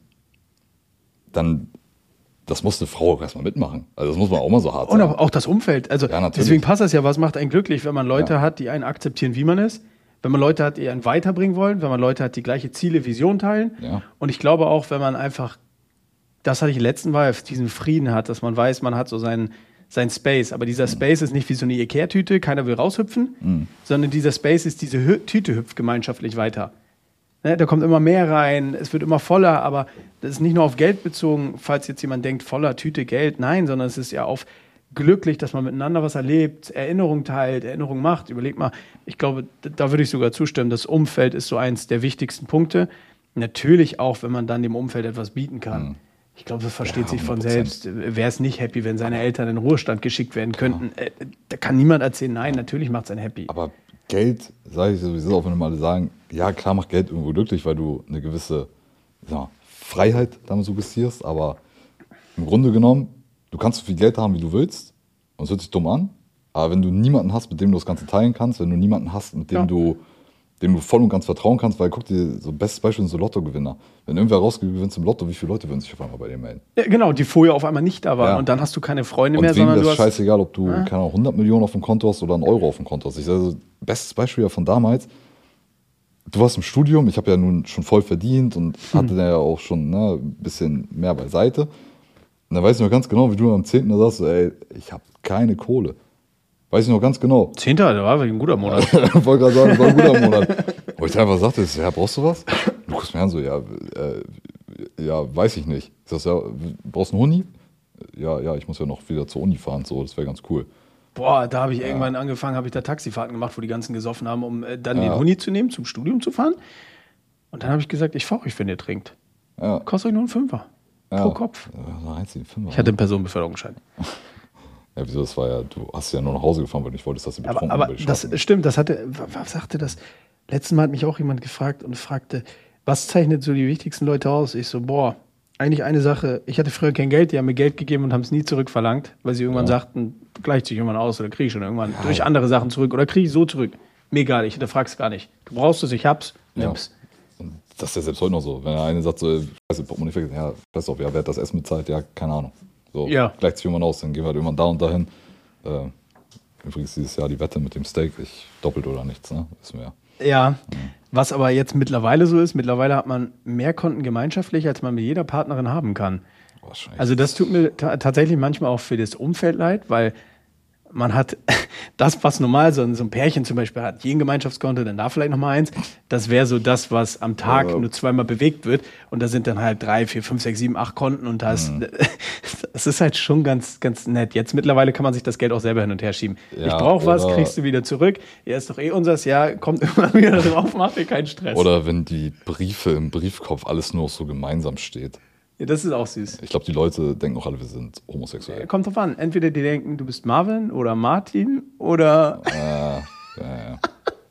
dann das muss eine Frau auch erstmal mitmachen. Also das muss man auch mal so hart sagen. Und auch, auch das Umfeld. Also ja, deswegen passt das ja, was macht einen glücklich, wenn man Leute ja. hat, die einen akzeptieren, wie man ist. Wenn man Leute hat, die einen weiterbringen wollen, wenn man Leute hat, die gleiche Ziele, Vision teilen. Ja. Und ich glaube auch, wenn man einfach, das hatte ich letzten Mal, diesen Frieden hat, dass man weiß, man hat so seinen, seinen Space. Aber dieser Space ist nicht wie so eine Ikea-Tüte, keiner will raushüpfen, mhm. sondern dieser Space ist, diese Hü- Tüte hüpft gemeinschaftlich weiter. Ne, da kommt immer mehr rein, es wird immer voller, aber das ist nicht nur auf Geld bezogen, falls jetzt jemand denkt, voller Tüte Geld, nein, sondern es ist ja auf glücklich, dass man miteinander was erlebt, Erinnerung teilt, Erinnerung macht. Überleg mal, ich glaube, da würde ich sogar zustimmen, das Umfeld ist so eins der wichtigsten Punkte. Natürlich auch, wenn man dann dem Umfeld etwas bieten kann. Mhm. Ich glaube, das versteht ja, sich von selbst. Wer ist nicht happy, wenn seine Eltern in den Ruhestand geschickt werden könnten? Ja. Da kann niemand erzählen, nein, natürlich macht es einen happy. Aber Geld, sage ich sowieso, auch wenn immer alle sagen, ja klar macht Geld irgendwo glücklich, weil du eine gewisse ja, Freiheit damit suggestierst, aber im Grunde genommen, du kannst so viel Geld haben, wie du willst, und es hört sich dumm an, aber wenn du niemanden hast, mit dem du das Ganze teilen kannst, wenn du niemanden hast, mit dem ja. du dem du voll und ganz vertrauen kannst, weil guck dir, so bestes Beispiel sind so Lottogewinner. Wenn irgendwer rausgewinnt im Lotto, wie viele Leute würden sich auf einmal bei dir melden? Ja, genau, die vorher auf einmal nicht da waren. Ja. Und dann hast du keine Freunde und mehr, sondern du hast... ist scheißegal, ob du ja. keine Ahnung, hundert Millionen auf dem Konto hast oder einen Euro auf dem Konto hast. Ich sage, bestes Beispiel ja von damals, du warst im Studium, ich habe ja nun schon voll verdient und hm. hatte ja auch schon ne, ein bisschen mehr beiseite. Und dann weiß ich noch ganz genau, wie du am zehnten da sagst, ey, ich habe keine Kohle. Weiß ich noch ganz genau. Zehnter, da war ein guter Monat. Ich wollte gerade sagen, das war ein guter Monat. Wo ich einfach sagte, ja, brauchst du was? Du guckst mir an, so, ja, äh, ja, weiß ich nicht. Ich sag, ja, brauchst du einen Huni? Ja, ja, ich muss ja noch wieder zur Uni fahren, so, das wäre ganz cool. Boah, da habe ich ja. irgendwann angefangen, habe ich da Taxifahrten gemacht, wo die ganzen gesoffen haben, um äh, dann ja. den Huni zu nehmen, zum Studium zu fahren. Und dann habe ich gesagt, ich fahre euch, wenn ihr trinkt. Ja. Kostet euch nur einen Fünfer ja. pro Kopf. Ja, einzigen Fünfer. Ich hatte einen Personenbeförderungsschein. Ja, wieso, das war ja, du hast ja nur nach Hause gefahren, weil du nicht wolltest, dass sie betrunken Aber, aber das stimmt, das hatte, was sagte das? Letztes Mal hat mich auch jemand gefragt und fragte, was zeichnet so die wichtigsten Leute aus? Ich so, boah, eigentlich eine Sache, ich hatte früher kein Geld, die haben mir Geld gegeben und haben es nie zurückverlangt, weil sie irgendwann ja. sagten, gleicht sich irgendwann aus oder kriege ich schon irgendwann ja. durch andere Sachen zurück oder kriege ich so zurück. Mir egal, ich hinterfrag's gar nicht. Du brauchst es, ich hab's, nimm's. Ja. Und das ist ja selbst heute noch so. Wenn der eine sagt, so, scheiße, Portemonnaie vergessen, ja, pass auf, ja, wer hat das Essen bezahlt? Ja, keine Ahnung. So, ja. gleicht sich irgendwann aus, dann gehen wir halt irgendwann da und dahin. Äh, Übrigens dieses Jahr die Wette mit dem Steak, ich doppelt oder nichts, ne? Wissen wir. Ja, was aber jetzt mittlerweile so ist, mittlerweile hat man mehr Konten gemeinschaftlich, als man mit jeder Partnerin haben kann. Also das tut mir ta- tatsächlich manchmal auch für das Umfeld leid, weil man hat das, was normal so ein, so ein Pärchen zum Beispiel hat, jeden Gemeinschaftskonto, dann da vielleicht noch mal eins. Das wäre so das, was am Tag Ja. nur zweimal bewegt wird. Und da sind dann halt drei, vier, fünf, sechs, sieben, acht Konten. Und das, Mhm. das ist halt schon ganz, ganz nett. Jetzt mittlerweile kann man sich das Geld auch selber hin und her schieben. Ja, ich brauche was, oder- kriegst du wieder zurück. Ja, ist doch eh unseres. Ja, kommt immer wieder drauf, mach dir keinen Stress. Oder wenn die Briefe im Briefkopf alles nur so gemeinsam steht. Ja, das ist auch süß. Ich glaube, die Leute denken auch alle, wir sind homosexuell. Kommt drauf an. Entweder die denken, du bist Marvin oder Martin oder. Äh, ja, ja.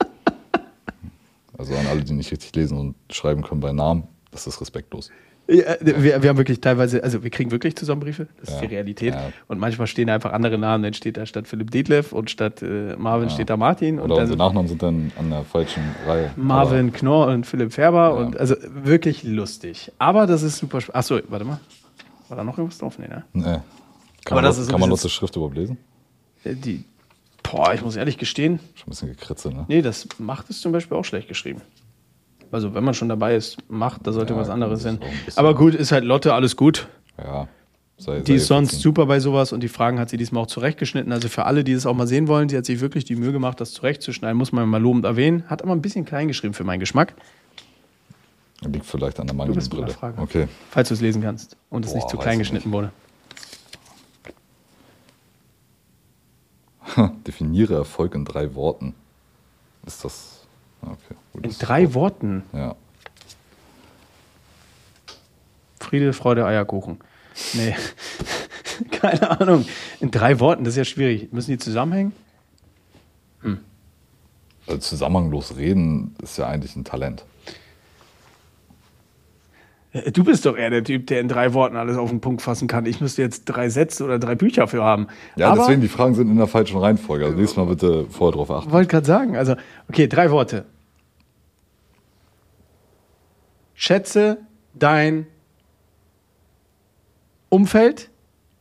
Also an alle, die nicht richtig lesen und schreiben können bei Namen, das ist respektlos. Ja, wir, wir haben wirklich teilweise, also wir kriegen wirklich zusammen Briefe, das Ja, ist die Realität. ja. Und manchmal stehen da einfach andere Namen, dann steht da statt Philipp Detlef und statt äh, Marvin Ja. steht da Martin. Und Oder unsere dann Nachnamen sind dann an der falschen Reihe. Marvin Knorr und Philipp Färber. Ja. Und also wirklich lustig. Aber das ist super spannend. Achso, warte mal. War da noch irgendwas drauf? Nee, ne? Aber, nee. Kann, Aber man, das das ist so kann man dieses- Lottes Schrift überhaupt lesen? Äh, Die, boah, ich muss ehrlich gestehen, Schon ein bisschen gekritzelt, ne? nee, das macht es zum Beispiel auch schlecht geschrieben. Also wenn man schon dabei ist, macht, da sollte Ja, was anderes das sein. ist auch ein bisschen- Aber gut, ist halt Lotte, alles gut. Ja. Sei, Die sei ist sonst verziehen. super bei sowas und die Fragen hat sie diesmal auch zurechtgeschnitten. Also für alle, die das auch mal sehen wollen, sie hat sich wirklich die Mühe gemacht, das zurechtzuschneiden, muss man mal lobend erwähnen. Hat aber ein bisschen klein geschrieben für meinen Geschmack, Liegt vielleicht an der Du mangelnden bist mit Brille. der Frage. Okay. falls du es lesen kannst und es Boah, nicht zu weiß klein ich geschnitten wurde. Definiere Erfolg in drei Worten. Ist das. Okay. Gut, In das- drei Worten. Ja. Friede, Freude, Eierkuchen. Nee, keine Ahnung. In drei Worten, das ist ja schwierig. Müssen die zusammenhängen? Also zusammenhanglos reden ist ja eigentlich ein Talent. Äh, Du bist doch eher der Typ, der in drei Worten alles auf den Punkt fassen kann. Ich müsste jetzt drei Sätze oder drei Bücher für haben. Ja, Aber deswegen, die Fragen sind in der falschen Reihenfolge. Also nächstes Mal bitte vorher drauf achten. wollte gerade sagen, also, okay, drei Worte. Schätze dein Umfeld,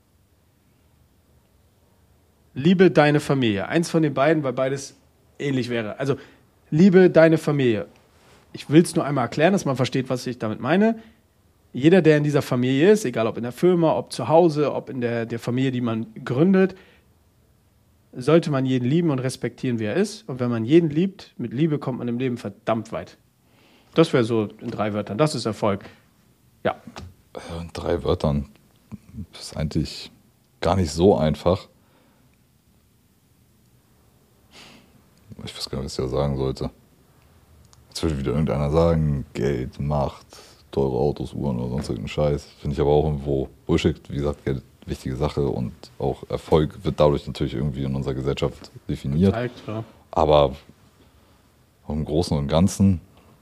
liebe deine Familie. Eins von den beiden, weil beides ähnlich wäre. Also, liebe deine Familie. Ich will es nur einmal erklären, dass man versteht, was ich damit meine. Jeder, der in dieser Familie ist, egal ob in der Firma, ob zu Hause, ob in der, der Familie, die man gründet, sollte man jeden lieben und respektieren, wie er ist. Und wenn man jeden liebt, mit Liebe kommt man im Leben verdammt weit. Das wäre so in drei Wörtern. Das ist Erfolg. Ja. Äh, In drei Wörtern ist eigentlich gar nicht so einfach. Ich weiß gar nicht, was ich da sagen sollte. Jetzt würde wieder irgendeiner sagen, Geld, Macht, teure Autos, Uhren oder sonst irgendeinen Scheiß. Finde ich aber auch irgendwo Bullshit. Wie gesagt, Geld, wichtige Sache und auch Erfolg wird dadurch natürlich irgendwie in unserer Gesellschaft definiert. Zeigt, ja. Aber im Großen und Ganzen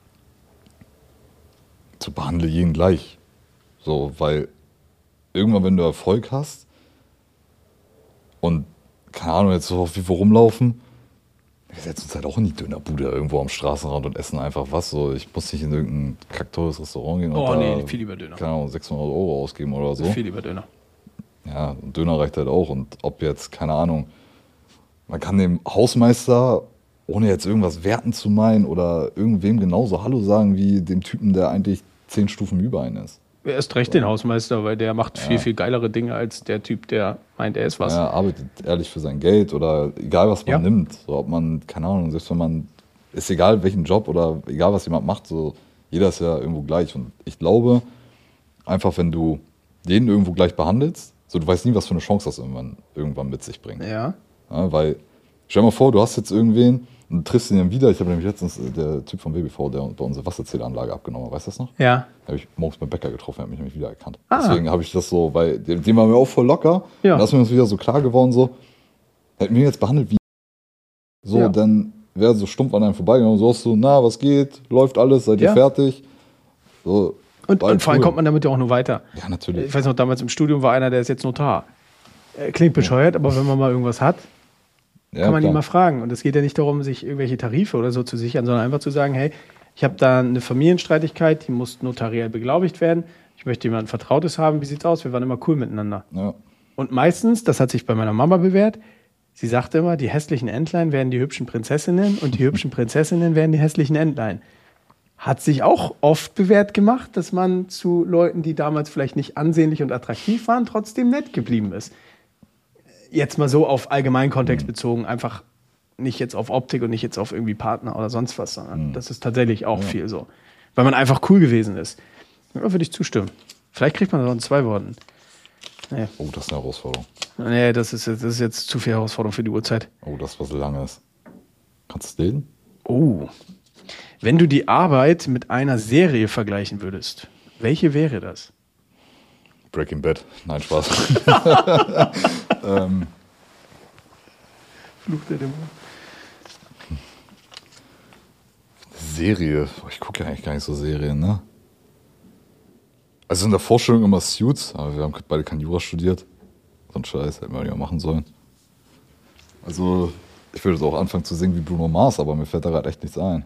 zu behandle jeden gleich. So, weil irgendwann, wenn du Erfolg hast und keine Ahnung, jetzt so auf wie wir rumlaufen, wir setzen uns halt auch in die Dönerbude irgendwo am Straßenrand und essen einfach was. So, ich muss nicht in irgendein kackteures Restaurant gehen und Oh da, nee, viel lieber Döner. keine Ahnung, sechshundert Euro ausgeben oder so. Viel lieber Döner. Ja, und Döner reicht halt auch. Und ob jetzt, keine Ahnung, man kann dem Hausmeister, ohne jetzt irgendwas werten zu meinen oder irgendwem genauso Hallo sagen wie dem Typen, der eigentlich zehn Stufen über einen ist. Erst recht den Hausmeister, weil der macht viel, viel geilere Dinge als der Typ, der meint, er ist was. Er arbeitet ehrlich für sein Geld oder egal, was man Ja. nimmt. So, ob man, keine Ahnung, selbst wenn man, ist egal, welchen Job oder egal, was jemand macht, so, jeder ist ja irgendwo gleich. Und ich glaube, einfach, wenn du jeden irgendwo gleich behandelst, so, du weißt nie, was für eine Chance das irgendwann, irgendwann mit sich bringt. Ja. Ja, weil, stell dir mal vor, du hast jetzt irgendwen und du triffst ihn dann wieder. Ich habe nämlich letztens äh, der Typ vom B B V, der bei unsere Wasserzähleranlage abgenommen hat, weißt du das noch? Ja. Da habe ich morgens beim Bäcker getroffen, er hat mich nämlich wieder erkannt. Ah. Deswegen habe ich das so, weil dem, dem war mir auch voll locker. Ja. Und da ist mir das wieder so klar geworden, so, hätten wir ihn jetzt behandelt wie so, Ja. dann wäre so stumpf an einem vorbeigegangen. So hast du, na, was geht? Läuft alles? Seid ihr Ja. fertig? So, Und, war und vor allem cool. kommt man damit ja auch nur weiter. Ja, natürlich. Ich weiß noch, damals im Studium war einer, der ist jetzt Notar. Äh, Klingt bescheuert, aber wenn man mal irgendwas hat, Ja, kann man ihn klar. mal fragen. Und es geht ja nicht darum, sich irgendwelche Tarife oder so zu sichern, sondern einfach zu sagen, hey, ich habe da eine Familienstreitigkeit, die muss notariell beglaubigt werden. Ich möchte jemanden Vertrautes haben. Wie sieht's aus? Wir waren immer cool miteinander. Ja. Und meistens, das hat sich bei meiner Mama bewährt, Sie sagte immer, die hässlichen Entlein werden die hübschen Prinzessinnen und die hübschen Prinzessinnen werden die hässlichen Entlein. Hat sich auch oft bewährt gemacht, dass man zu Leuten, die damals vielleicht nicht ansehnlich und attraktiv waren, trotzdem nett geblieben ist. Jetzt mal so auf Allgemeinkontext bezogen, einfach nicht jetzt auf Optik und nicht jetzt auf irgendwie Partner oder sonst was, sondern mhm. das ist tatsächlich auch ja. viel so. Weil man einfach cool gewesen ist. Ja, würde ich zustimmen. Vielleicht kriegt man das auch in zwei Worten. Nee. Oh, das ist eine Herausforderung. Nee, das ist, jetzt, das ist jetzt zu viel Herausforderung für die Uhrzeit. Oh, das was Langes. Kannst du es lesen? Oh. Wenn du die Arbeit mit einer Serie vergleichen würdest, welche wäre das? Breaking Bad. Nein, Spaß. ähm. Fluch der Dämon. Serie. Ich gucke ja eigentlich gar nicht so Serien, ne? Also in der Vorstellung immer Suits, aber wir haben beide kein Jura studiert. So ein Scheiß, hätten wir ja machen sollen. Also, ich würde jetzt auch anfangen zu singen wie Bruno Mars, aber mir fällt da gerade echt nichts ein.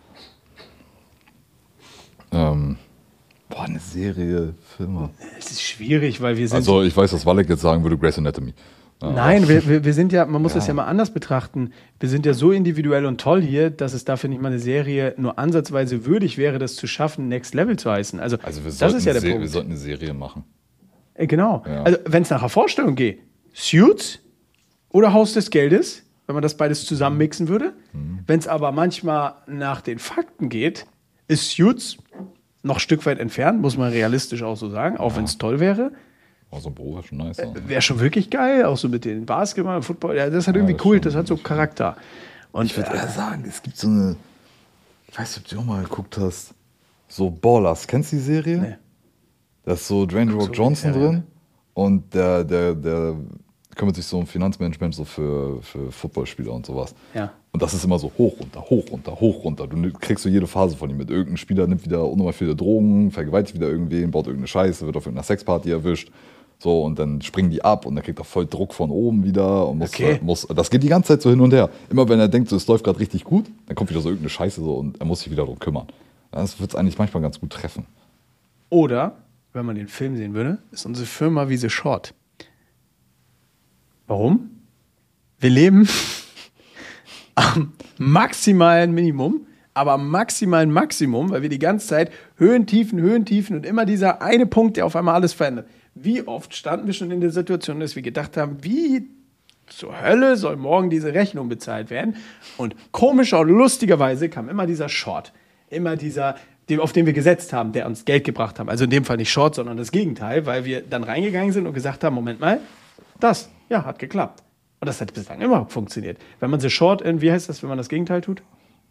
Ähm, boah, eine Serie, Filme. Es ist schwierig, weil wir sind... Also, ich weiß, was Walek jetzt sagen würde, Grey's Anatomy. Ja. Nein, wir, wir, wir sind ja, man muss ja. das ja mal anders betrachten. Wir sind ja so individuell und toll hier, dass es dafür nicht mal eine Serie nur ansatzweise würdig wäre, das zu schaffen, Next Level zu heißen. Also, also wir das ist ja der Se- Punkt. Wir sollten eine Serie machen. Äh, genau. Ja. Also, wenn es nach der Vorstellung geht, Suits oder Haus des Geldes, wenn man das beides zusammen mixen würde. Mhm. Wenn es aber manchmal nach den Fakten geht, ist Suits noch ein Stück weit entfernt, muss man realistisch auch so sagen, auch ja. wenn es toll wäre. Oh, so ein Büro wäre schon nice. Äh, wäre schon wirklich geil, auch so mit den Basketball, Football, ja, das hat irgendwie ja, das cool, schon, das hat so Charakter. Und ich würde eher sagen, es gibt so eine, ich weiß nicht, ob du auch mal geguckt hast, so Ballers, kennst du die Serie? Nee. Da ist so Dwayne Rock so Johnson drin ja. und der, der, der kümmert sich so um Finanzmanagement so für, für Footballspieler und sowas. Ja. Und das ist immer so hoch, runter, hoch, runter, hoch, runter. Du kriegst so jede Phase von ihm mit. Irgendein Spieler nimmt wieder unnormal viele Drogen, vergewaltigt wieder irgendwen, baut irgendeine Scheiße, wird auf irgendeiner Sexparty erwischt. So, und dann springen die ab und dann kriegt er voll Druck von oben wieder. Und muss, okay. muss, das geht die ganze Zeit so hin und her. Immer wenn er denkt, so, es läuft gerade richtig gut, dann kommt wieder so irgendeine Scheiße so und er muss sich wieder darum kümmern. Das wird es eigentlich manchmal ganz gut treffen. Oder, wenn man den Film sehen würde, ist unsere Firma wie The Short. Warum? Wir leben am maximalen Minimum, aber am maximalen Maximum, weil wir die ganze Zeit Höhen, Tiefen, Höhen, Tiefen und immer dieser eine Punkt, der auf einmal alles verändert. Wie oft standen wir schon in der Situation, dass wir gedacht haben, wie zur Hölle soll morgen diese Rechnung bezahlt werden? Und komischer und lustigerweise kam immer dieser Short, immer dieser, auf den wir gesetzt haben, der uns Geld gebracht hat. Also in dem Fall nicht Short, sondern das Gegenteil, weil wir dann reingegangen sind und gesagt haben, Moment mal, das, ja, hat geklappt. Und das hat bislang immer funktioniert. Wenn man so Short in, wie heißt das, wenn man das Gegenteil tut?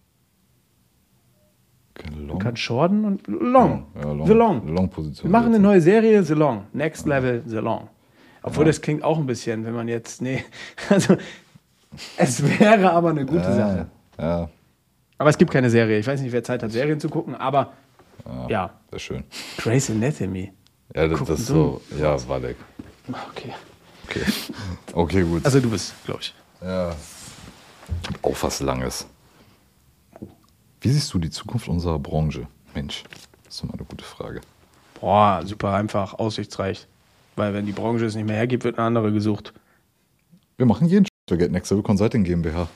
Man kann shorten und long. Ja, ja, long. The Long. Long Position. Wir machen eine neue Serie, The Long. Next Level, The Long. Obwohl, ja. das klingt auch ein bisschen, wenn man jetzt, nee, also es wäre aber eine gute ja, Sache. Ja. Aber es gibt keine Serie. Ich weiß nicht, wer Zeit hat, Serien zu gucken, aber ja. ja. Sehr schön. Grey's Anatomy. Ja, das, das ist so, ja, war leck. Okay. Okay. Okay, gut. Also du bist, glaube ich. Ja. Auch was Langes. Wie siehst du die Zukunft unserer Branche? Mensch, das ist mal eine gute Frage. Boah, super einfach, aussichtsreich. Weil wenn die Branche es nicht mehr hergibt, wird eine andere gesucht. Wir machen jeden Sch für Geld. Next Level Consulting GmbH.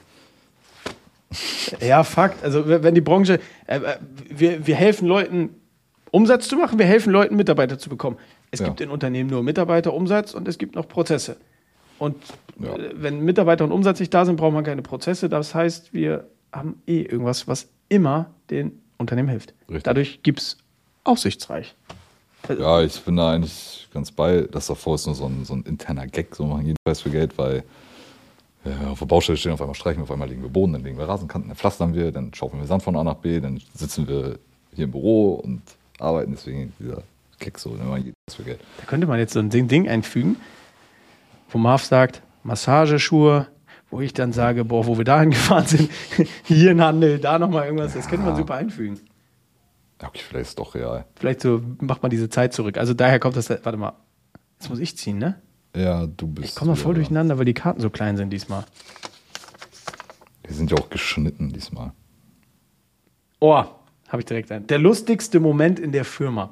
Ja, Fakt. Also wenn die Branche, äh, wir, wir helfen Leuten, Umsatz zu machen, wir helfen Leuten, Mitarbeiter zu bekommen. Es ja. gibt in Unternehmen nur Mitarbeiterumsatz und es gibt noch Prozesse. Und ja. äh, wenn Mitarbeiter und Umsatz nicht da sind, braucht man keine Prozesse. Das heißt, wir haben eh irgendwas, was immer den Unternehmen hilft. Richtig. Dadurch gibt es aussichtsreich. Ja, ich bin da eigentlich ganz bei. Das davor ist nur so ein, so ein interner Gag, so machen jeden Preis für Geld, weil ja, auf der Baustelle stehen, auf einmal streichen wir, auf einmal legen wir Boden, dann legen wir Rasenkanten, dann pflastern wir, dann schaufeln wir Sand von A nach B, dann sitzen wir hier im Büro und arbeiten. Deswegen dieser Gag so, dann machen jeden Preis für Geld. Da könnte man jetzt so ein Ding, Ding einfügen, wo Marv sagt, Massageschuhe, wo ich dann sage, boah, wo wir dahin gefahren sind, hier ein Handel, da nochmal irgendwas, das könnte man super einfügen. Okay, vielleicht ist es doch real. Vielleicht so macht man diese Zeit zurück. Also daher kommt das, warte mal, jetzt muss ich ziehen, ne? Ja, du bist. Ich komme mal voll durcheinander, weil die Karten so klein sind diesmal. Die sind ja auch geschnitten diesmal. Oh, habe ich direkt einen. Der lustigste Moment in der Firma.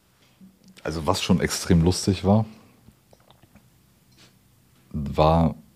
Also was schon extrem lustig war, war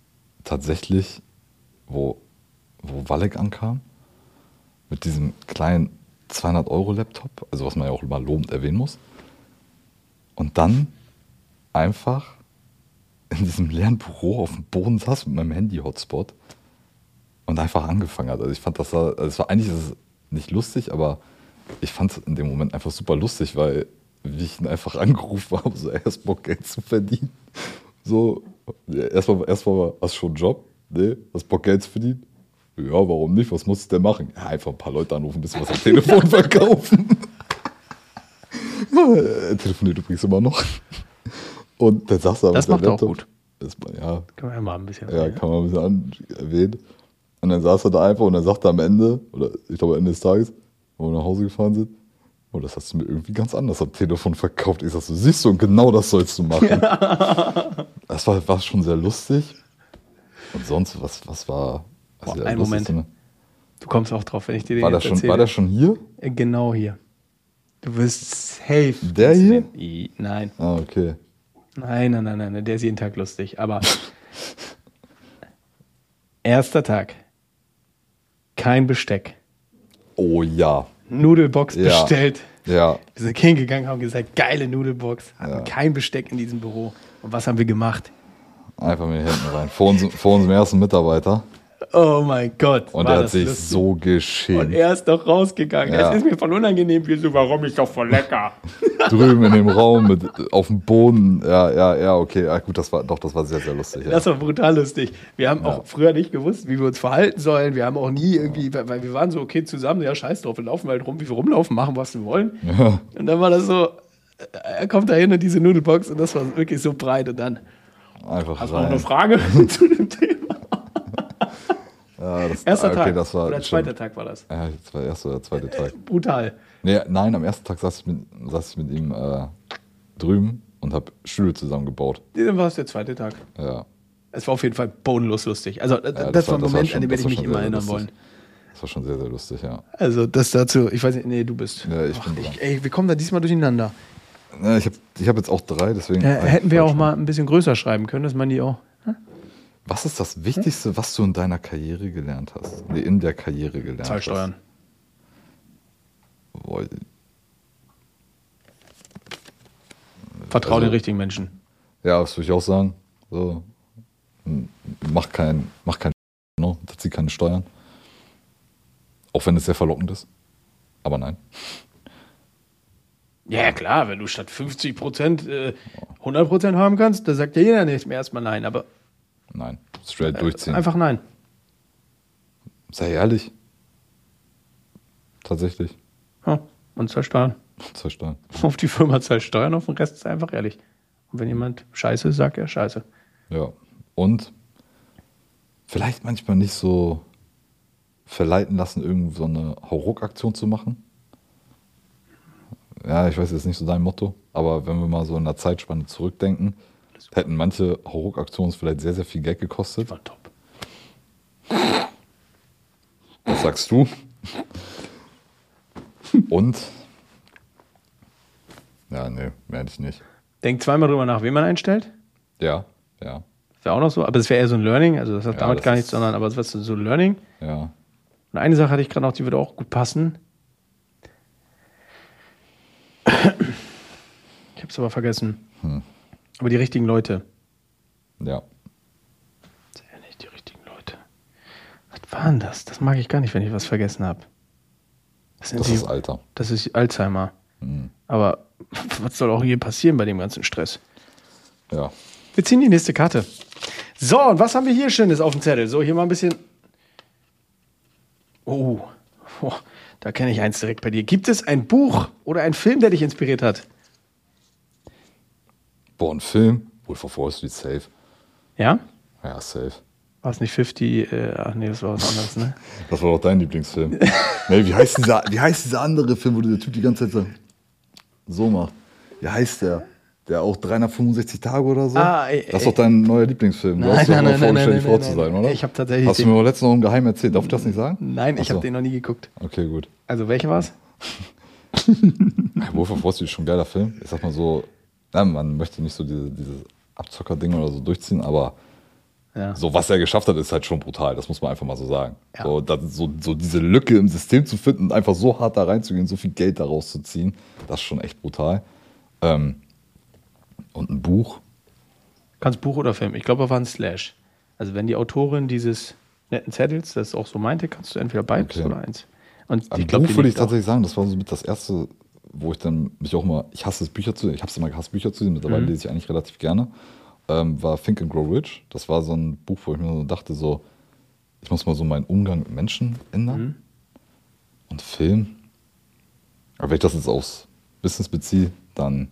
tatsächlich, wo, wo Walek ankam, mit diesem kleinen zweihundert-Euro-Laptop, also was man ja auch immer lobend erwähnen muss, und dann einfach in diesem leeren Büro auf dem Boden saß mit meinem Handy-Hotspot und einfach angefangen hat. Also ich fand das, da, also es war eigentlich ist es nicht lustig, aber ich fand es in dem Moment einfach super lustig, weil wie ich ihn einfach angerufen habe, so erst Bock Geld zu verdienen. So, erstmal, erstmal hast du schon einen Job? Nee, hast Bock Geld zu verdienen? Ja, warum nicht? Was musst du denn machen? Ja, einfach ein paar Leute anrufen, ein bisschen was am Telefon verkaufen. Er telefoniert übrigens immer noch. Und dann sagst du aber, das macht er auch gut. Das, ja, kann man ja mal ein bisschen ja, kann man ein bisschen an, erwähnen. Und dann saß er da einfach und dann sagt er am Ende, oder ich glaube Ende des Tages, wo wir nach Hause gefahren sind, oh, das hast du mir irgendwie ganz anders am Telefon verkauft. Ich sag so, siehst du, und genau das sollst du machen. Das war, war schon sehr lustig. Und sonst, was, was war... Was Boah, einen Moment. Ne? Du kommst auch drauf, wenn ich dir den war jetzt der schon, erzähle. War der schon hier? Genau hier. Du wirst safe. Der hier? Den, nein. Ah, okay. Nein, nein, nein, nein, der ist jeden Tag lustig. Aber erster Tag. Kein Besteck. Oh ja. Nudelbox ja. bestellt. Ja. Wir sind hingegangen, haben gesagt, geile Nudelbox. Hatten ja. kein Besteck in diesem Büro. Und was haben wir gemacht? Einfach mit den Händen rein. Vor, uns, vor unserem ersten Mitarbeiter. Oh mein Gott. Und er hat sich lustig. so geschämt. Und er ist doch rausgegangen. Ja. Es ist mir voll unangenehm. Wir so, warum ist doch voll lecker. Drüben in dem Raum mit auf dem Boden. Ja, ja, ja, okay. Ja, gut, das war doch, das war sehr, sehr lustig. Ja. Das war brutal lustig. Wir haben ja. auch früher nicht gewusst, wie wir uns verhalten sollen. Wir haben auch nie irgendwie, weil wir waren so, okay, zusammen, ja, scheiß drauf, wir laufen halt rum, wie wir rumlaufen, machen, was wir wollen. Ja. Und dann war das so, er kommt da hin in diese Nudelbox und das war wirklich so breit und dann. Einfach hast du noch eine Frage zu dem Thema? Ja, das, erster okay, Tag das war oder zweiter schon, Tag war das? Ja, das war der erste oder zweite Tag. Brutal. Nee, nein, am ersten Tag saß ich mit, saß ich mit ihm äh, drüben und habe Stühle zusammengebaut. Dann war es der zweite Tag. Ja. Es war auf jeden Fall bodenlos lustig. Also das, ja, das war war ein das Moment, war schon, an den werde ich mich immer erinnern lustig. wollen. Das war schon sehr, sehr lustig, ja. Also das dazu, ich weiß nicht, nee, du bist. Ja, ich Ach, bin dran. ich, ey, wir kommen da diesmal durcheinander. Ja, ich habe ich hab jetzt auch drei, deswegen... Äh, hätten wir auch mal ein bisschen größer schreiben können, dass man die auch... Hm? Was ist das Wichtigste, was du in deiner Karriere gelernt hast? Nee, in der Karriere gelernt Zahlsteuern. hast? Boah. Vertrau Also, den richtigen Menschen. Ja, das würde ich auch sagen. So. Mach kein, mach kein no, zieh keine Steuern. Auch wenn es sehr verlockend ist. Aber nein. Ja, klar, wenn du statt fünfzig Prozent äh, hundert Prozent haben kannst, da sagt ja jeder nicht mehr erstmal nein, aber Nein, straight durchziehen. Äh, einfach nein. Sei ehrlich. Tatsächlich. Ja, und zahl Steuern. Zahl Steuern. Auf die Firma zahl Steuern, auf den Rest ist einfach ehrlich. Und wenn jemand scheiße ist, sagt er scheiße. Ja, und vielleicht manchmal nicht so verleiten lassen, irgend so eine Hauruck-Aktion zu machen. Ja, ich weiß jetzt nicht so dein Motto, aber wenn wir mal so in der Zeitspanne zurückdenken, hätten manche Hauruck-Aktionen vielleicht sehr, sehr viel Geld gekostet. War top. Was sagst du? Und? Ja, nee, werde ich nicht. Denk zweimal drüber nach, wen man einstellt. Ja, ja. Das wäre auch noch so, aber das wäre eher so ein Learning, also das hat Ja, damit das gar ist- nichts, sondern aber es wäre so ein Learning. Ja. Und eine Sache hatte ich gerade noch, die würde auch gut passen. Ich habe es aber vergessen. Hm. Aber die richtigen Leute. Ja. Sehr nicht die richtigen Leute. Was war denn das? Das mag ich gar nicht, wenn ich was vergessen habe. Das, sind Das die- ist Alter. das ist Alzheimer. Hm. Aber was soll auch hier passieren bei dem ganzen Stress? Ja. Wir ziehen die nächste Karte. So, und was haben wir hier Schönes auf dem Zettel? So, hier mal ein bisschen. Oh, oh da kenne ich eins direkt bei dir. Gibt es ein Buch oder einen Film, der dich inspiriert hat? Boah, ein Film. Wolf of Wall Street, safe. Ja? Ja, safe. War es nicht fünfzig? Äh, ach nee, das war was anderes, ne? Das war doch dein Lieblingsfilm. Nee, wie heißt, dieser, wie heißt dieser andere Film, wo der Typ die ganze Zeit so, so macht? Wie heißt der? Der auch dreihundertfünfundsechzig Tage oder so? Ah, ey, das ist ey. doch dein neuer Lieblingsfilm. Du Nein, hast doch nein, immer nein, vorgestellt, nein, die Frau nein, zu nein. sein, oder? Ich hab tatsächlich Hast du den- mir aber letztens noch im Geheim erzählt. Darf ich das nicht sagen? Nein, ich Ach so. habe den noch nie geguckt. Okay, gut. Also, welche war's? Ja, Wolf of Wall Street ist schon ein geiler Film. Ich sag mal so, ja, man möchte nicht so diese, dieses Abzocker-Ding oder so durchziehen, aber Ja. So, was er geschafft hat, ist halt schon brutal. Das muss man einfach mal so sagen. Ja. So, das, so, so diese Lücke im System zu finden und einfach so hart da reinzugehen, so viel Geld daraus zu ziehen, das ist schon echt brutal. Ähm, und ein Buch. Kannst Buch oder Film? Ich glaube, er war ein Slash. Also wenn die Autorin dieses netten Zettels das auch so meinte, kannst du entweder beides Okay. oder eins. Und Ein ich glaub, Buch die würde ich liegt auch- tatsächlich sagen, das war so mit das erste, wo ich dann mich auch mal, ich hasse es Bücher zu lesen, ich habe es immer gehasst, Bücher zu lesen, mittlerweile Mhm. lese ich eigentlich relativ gerne, ähm, war Think and Grow Rich. Das war so ein Buch, wo ich mir so dachte, so, ich muss mal so meinen Umgang mit Menschen ändern. Mhm. Und Film. Aber wenn ich das jetzt aufs Business beziehe, dann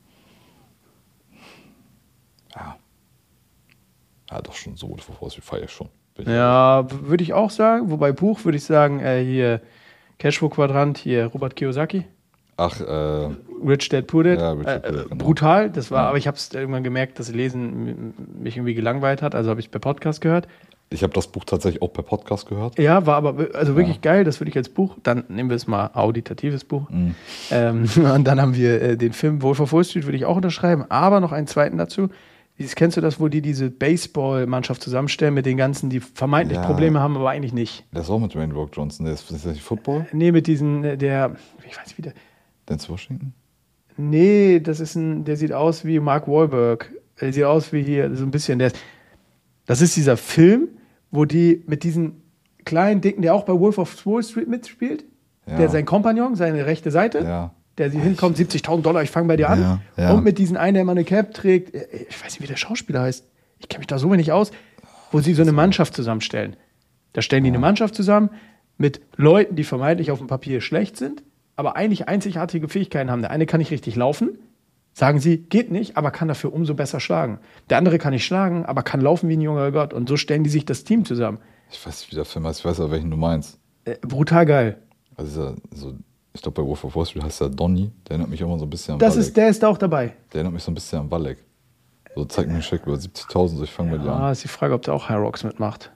ja. Ja, doch schon so, bevor es feiere ich schon. Bin ich Ja, würde ich auch sagen. Wobei Buch würde ich sagen, äh, hier Cashflow-Quadrant, hier Robert Kiyosaki. Ach, äh, Rich Dad Poor Dad. Ja, Rich Dad äh, Poor Dad, äh, genau. brutal, das war, Ja. aber ich habe es irgendwann gemerkt, dass Lesen m- mich irgendwie gelangweilt hat, also habe ich es per Podcast gehört. ich habe das Buch tatsächlich auch per Podcast gehört. Ja, war aber wi- also wirklich Ja. geil, das würde ich als Buch, dann nehmen wir es mal auditatives Buch. Mhm. Ähm, und dann haben wir äh, den Film Wolf of Wall Street, würde ich auch unterschreiben, aber noch einen zweiten dazu. Dieses, kennst du das, wo die diese Baseball-Mannschaft zusammenstellen mit den ganzen, die vermeintlich Ja. Probleme haben, aber eigentlich nicht? Der ist auch mit Dwayne Rock Johnson. Der ist, ist das nicht Football? Nee, mit diesen, äh, der, ich weiß nicht, wie der, Denzel Washington? nee, das ist ein, der sieht aus wie Mark Wahlberg. Der sieht aus wie hier, so ein bisschen, der ist, das ist dieser Film, wo die mit diesen kleinen Dicken, der auch bei Wolf of Wall Street mitspielt, Ja. der sein Kompagnon, seine rechte Seite, Ja. der sie hinkommt, siebzigtausend Dollar, ich fange bei dir an. Ja, ja. Und mit diesen einen, der immer eine Cap trägt, äh, ich weiß nicht, wie der Schauspieler heißt, ich kenne mich da so wenig aus, wo sie so eine Mannschaft zusammenstellen. Da stellen die eine Mannschaft zusammen mit Leuten, die vermeintlich auf dem Papier schlecht sind, aber eigentlich einzigartige Fähigkeiten haben. Der eine kann nicht richtig laufen, sagen sie, geht nicht, aber kann dafür umso besser schlagen. Der andere kann nicht schlagen, aber kann laufen wie ein junger Gott. Und so stellen die sich das Team zusammen. Ich weiß nicht, wie der Film heißt. Ich weiß aber, welchen du meinst. Äh, brutal geil. Also, dieser, so, ich glaube, bei Wolf of Wall Street heißt der Donny. Der erinnert mich immer so ein bisschen an Das Walek. ist, der ist da auch dabei. Der erinnert mich so ein bisschen an Walek. So, zeig mir einen Scheck über siebzigtausend, so ich fange bei dir Ah, an. ist die Frage, ob der auch High Rocks mitmacht.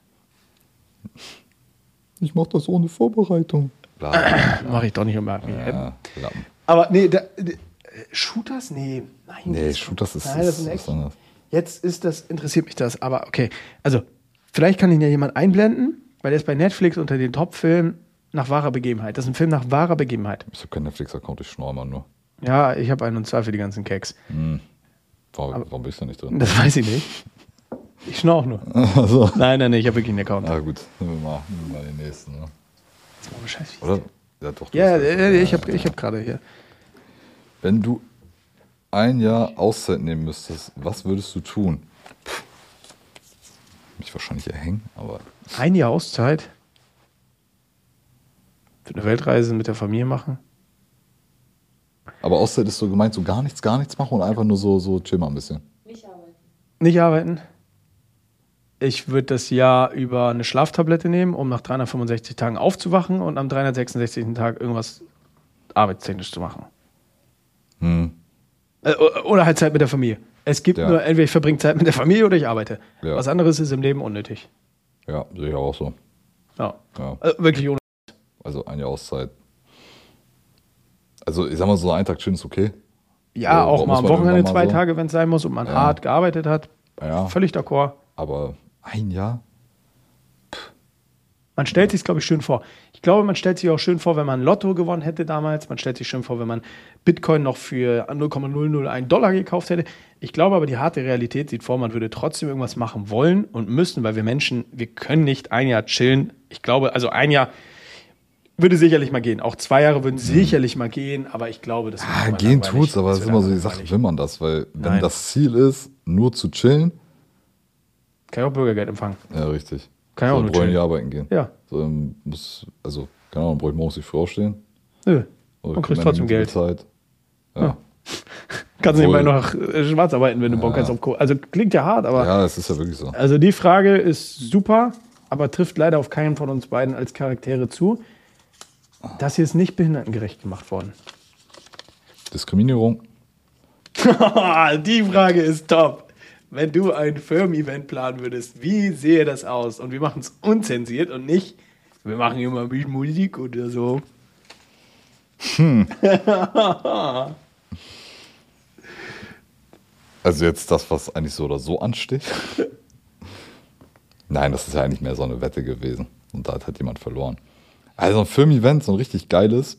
Ich mach das ohne Vorbereitung. Bla, bla, bla. Mache ich doch nicht immer. Ja, Lappen. Aber nee, da, d- Shooters? Nee. Nein, Nee, das- Shooters ist, Nein, das ist ist ein was Action. anderes. Jetzt ist das, interessiert mich das, aber okay. Also, vielleicht kann ihn ja jemand einblenden, weil der ist bei Netflix unter den Top-Filmen nach wahrer Begebenheit. Das ist ein Film nach wahrer Begebenheit. Ich habe keinen Netflix-Account, ich schnorre immer nur. Ja, ich habe einen und zwei für die ganzen Keks. Warum, warum bist du nicht drin? Das weiß ich nicht. Ich schnorre auch nur. Also. Nein, nein, nein, ich habe wirklich einen Account. Ah, gut, nehmen wir mal, nehmen wir mal den nächsten. Ne? Jetzt mal Bescheid, wie- Oder? Ja, doch. du Ja, hast recht. äh, ich habe ich hab gerade hier. Wenn du ein Jahr Auszeit nehmen müsstest, was würdest du tun? Puh. Mich wahrscheinlich erhängen, aber Ein Jahr Auszeit. Für eine Weltreise mit der Familie machen. aber Auszeit ist so gemeint, so gar nichts, gar nichts machen und einfach nur so, so chill mal ein bisschen. Nicht arbeiten. Nicht arbeiten. Ich würde das Jahr über eine Schlaftablette nehmen, um nach dreihundertfünfundsechzig Tagen aufzuwachen und am dreihundertsechsundsechzigsten Tag irgendwas arbeitstechnisch zu machen. Hm. Äh, o- oder halt Zeit mit der Familie. Es gibt Ja. nur, entweder ich verbringe Zeit mit der Familie oder ich arbeite. Ja. Was anderes ist im Leben unnötig. Ja, sehe ich auch so. Ja. Ja. Äh, wirklich unnötig. Also ein Jahr Auszeit. Also ich sag mal, so ein Tag chillen ist okay. Ja, Ja, auch muss mal am man Wochenende irgendwann mal zwei so. Tage, wenn es sein muss und man Ja. hart gearbeitet hat. Ja. Völlig d'accord. Aber ein Jahr? Man stellt sich, glaube ich, schön vor. Ich glaube, man stellt sich auch schön vor, wenn man Lotto gewonnen hätte damals. Man stellt sich schön vor, wenn man Bitcoin noch für null Komma null null eins Dollar gekauft hätte. Ich glaube aber, die harte Realität sieht vor, man würde trotzdem irgendwas machen wollen und müssen, weil wir Menschen, wir können nicht ein Jahr chillen. Ich glaube, also ein Jahr würde sicherlich mal gehen. Auch zwei Jahre würden sicherlich mal gehen, aber ich glaube, das wird Ah, irgendwann gehen langweilig. tut's, aber Das es ist wird immer so die irgendwann Sache, langweilig. will man das? Weil wenn Nein. das Ziel ist, nur zu chillen, Kann ich auch Bürgergeld empfangen. ja richtig. Kann ja auch so, nur brauche ich chillen. nicht arbeiten gehen. Ja. So, dann muss, also, keine Ahnung, brauche ich morgens nicht früh aufstehen. Nö. Oder Und kriegst krieg trotzdem meine Geld. Zeit. Ja. Ja. Kannst du Obwohl- nebenbei noch äh, schwarz arbeiten, wenn du Bock Ja. hast auf Kohle. Also klingt ja hart, aber Ja, es ist ja wirklich so. also die Frage ist super, aber trifft leider auf keinen von uns beiden als Charaktere zu. Das hier ist nicht behindertengerecht gemacht worden. Diskriminierung. Die Frage ist top. Wenn du ein Firmen-Event planen würdest, wie sähe das aus? Und wir machen es unzensiert und nicht, wir machen immer ein bisschen Musik oder so. Also jetzt das, was eigentlich so oder so ansteht. Nein, das ist ja eigentlich mehr so eine Wette gewesen. Und da hat halt jemand verloren. Also ein Firmen-Event, so ein richtig geiles.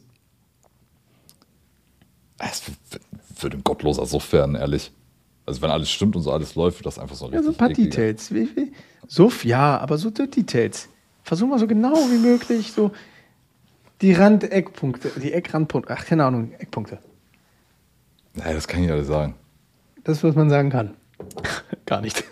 Es würde ein gottloser Suff werden, ehrlich. Also wenn alles stimmt und so alles läuft, wird das einfach so ein Ja, richtig so ein paar ekliger. Details. Wie, wie? Suff, ja, aber so Details. Versuch mal so genau wie möglich so die Rand-Eckpunkte, die Eckrandpunkte, ach, keine Ahnung, Eckpunkte. Nein, das kann ich alles sagen. Das ist, was man sagen kann. Gar nicht.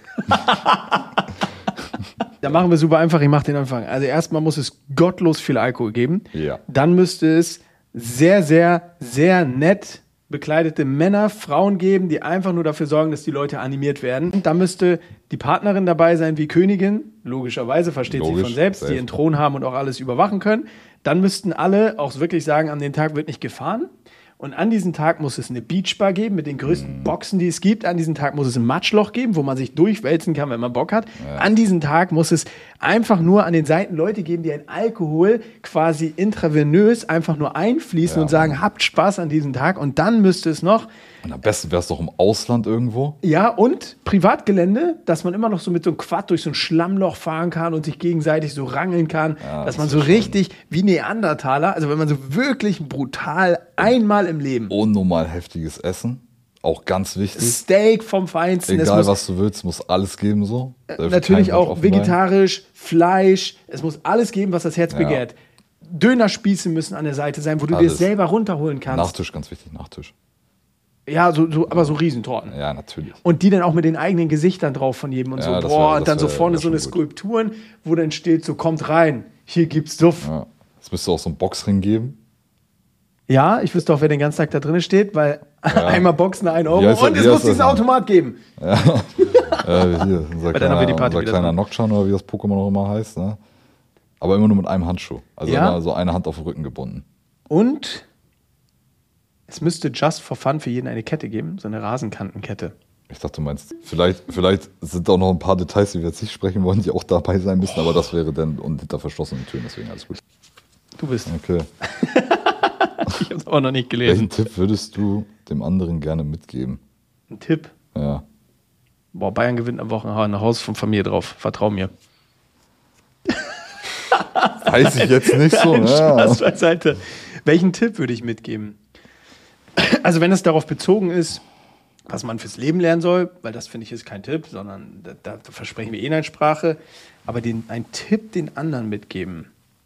Da machen wir super einfach, ich mache den Anfang. Also erstmal muss es gottlos viel Alkohol geben. Ja. Dann müsste es sehr, sehr, sehr nett bekleidete Männer, Frauen geben, die einfach nur dafür sorgen, dass die Leute animiert werden. Da müsste die Partnerin dabei sein wie Königin, logischerweise, versteht Logisch, sie von selbst, safe. die einen Thron haben und auch alles überwachen können. Dann müssten alle auch wirklich sagen, an dem Tag wird nicht gefahren. Und an diesem Tag muss es eine Beachbar geben mit den größten Boxen, die es gibt. An diesem Tag muss es ein Matschloch geben, wo man sich durchwälzen kann, wenn man Bock hat. Ja. An diesem Tag muss es einfach nur an den Seiten Leute geben, die ein Alkohol quasi intravenös einfach nur einfließen Ja, und sagen, habt Spaß an diesem Tag. Und dann müsste es noch, Und am besten wäre es doch im Ausland irgendwo. ja, und Privatgelände, dass man immer noch so mit so einem Quad durch so ein Schlammloch fahren kann und sich gegenseitig so rangeln kann. Ja, dass das man ist so schon- richtig wie Neandertaler, also wenn man so wirklich brutal einmal im Leben, Unnormal heftiges Essen. Auch ganz wichtig. Steak vom Feinsten, es Egal muss was du willst, muss alles geben so. Da dürfte natürlich kein Wunsch auch offen bleiben. vegetarisch, Fleisch, es muss alles geben, was das Herz Ja. begehrt. Dönerspieße müssen an der Seite sein, wo du dir Alles. es selber runterholen kannst. Nachtisch, ganz wichtig, Nachtisch. Ja, so, so, aber so Riesentorten. Ja, natürlich. Und die dann auch mit den eigenen Gesichtern drauf von jedem und Ja, so. das Boah, wär- und dann das so wär- vorne wär so eine schon gut. Skulpturen, wo dann steht, so kommt rein, hier gibt's Duft. Ja, Ja. Es müsste auch so einen Boxring geben. ich wüsste auch, wer den ganzen Tag da drin steht, weil einmal Boxen ein Euro Wie heißt und das- es wie muss heißt das diesen denn? Automat geben. Äh, hier, unser dann haben wir die kleiner, Party unser wieder kleiner drin. Nocturne oder wie das Pokémon auch immer heißt. Ne? Aber immer nur mit einem Handschuh. Also Ja? immer so eine Hand auf den Rücken gebunden. Und es müsste just for fun für jeden eine Kette geben, so eine Rasenkantenkette. Ich dachte, du meinst, vielleicht, vielleicht sind da auch noch ein paar Details, die wir jetzt nicht sprechen wollen, die auch dabei sein müssen, aber das wäre dann und hinter verschlossenen Türen, deswegen alles gut. Du bist. Okay. Ich hab's aber noch nicht gelesen. Welchen Tipp würdest du dem anderen gerne mitgeben? Ein Tipp. Ja. Boah, Bayern gewinnt am Wochenende ein Haus von Familie drauf. Vertrau mir. Weiß ich jetzt nicht so. Nein, Ja. Spaß beiseite. Welchen Tipp würde ich mitgeben? Also wenn es darauf bezogen ist, was man fürs Leben lernen soll, weil das finde ich ist kein Tipp, sondern da, da versprechen wir eh eine Sprache, aber den, einen Tipp den anderen mitgeben.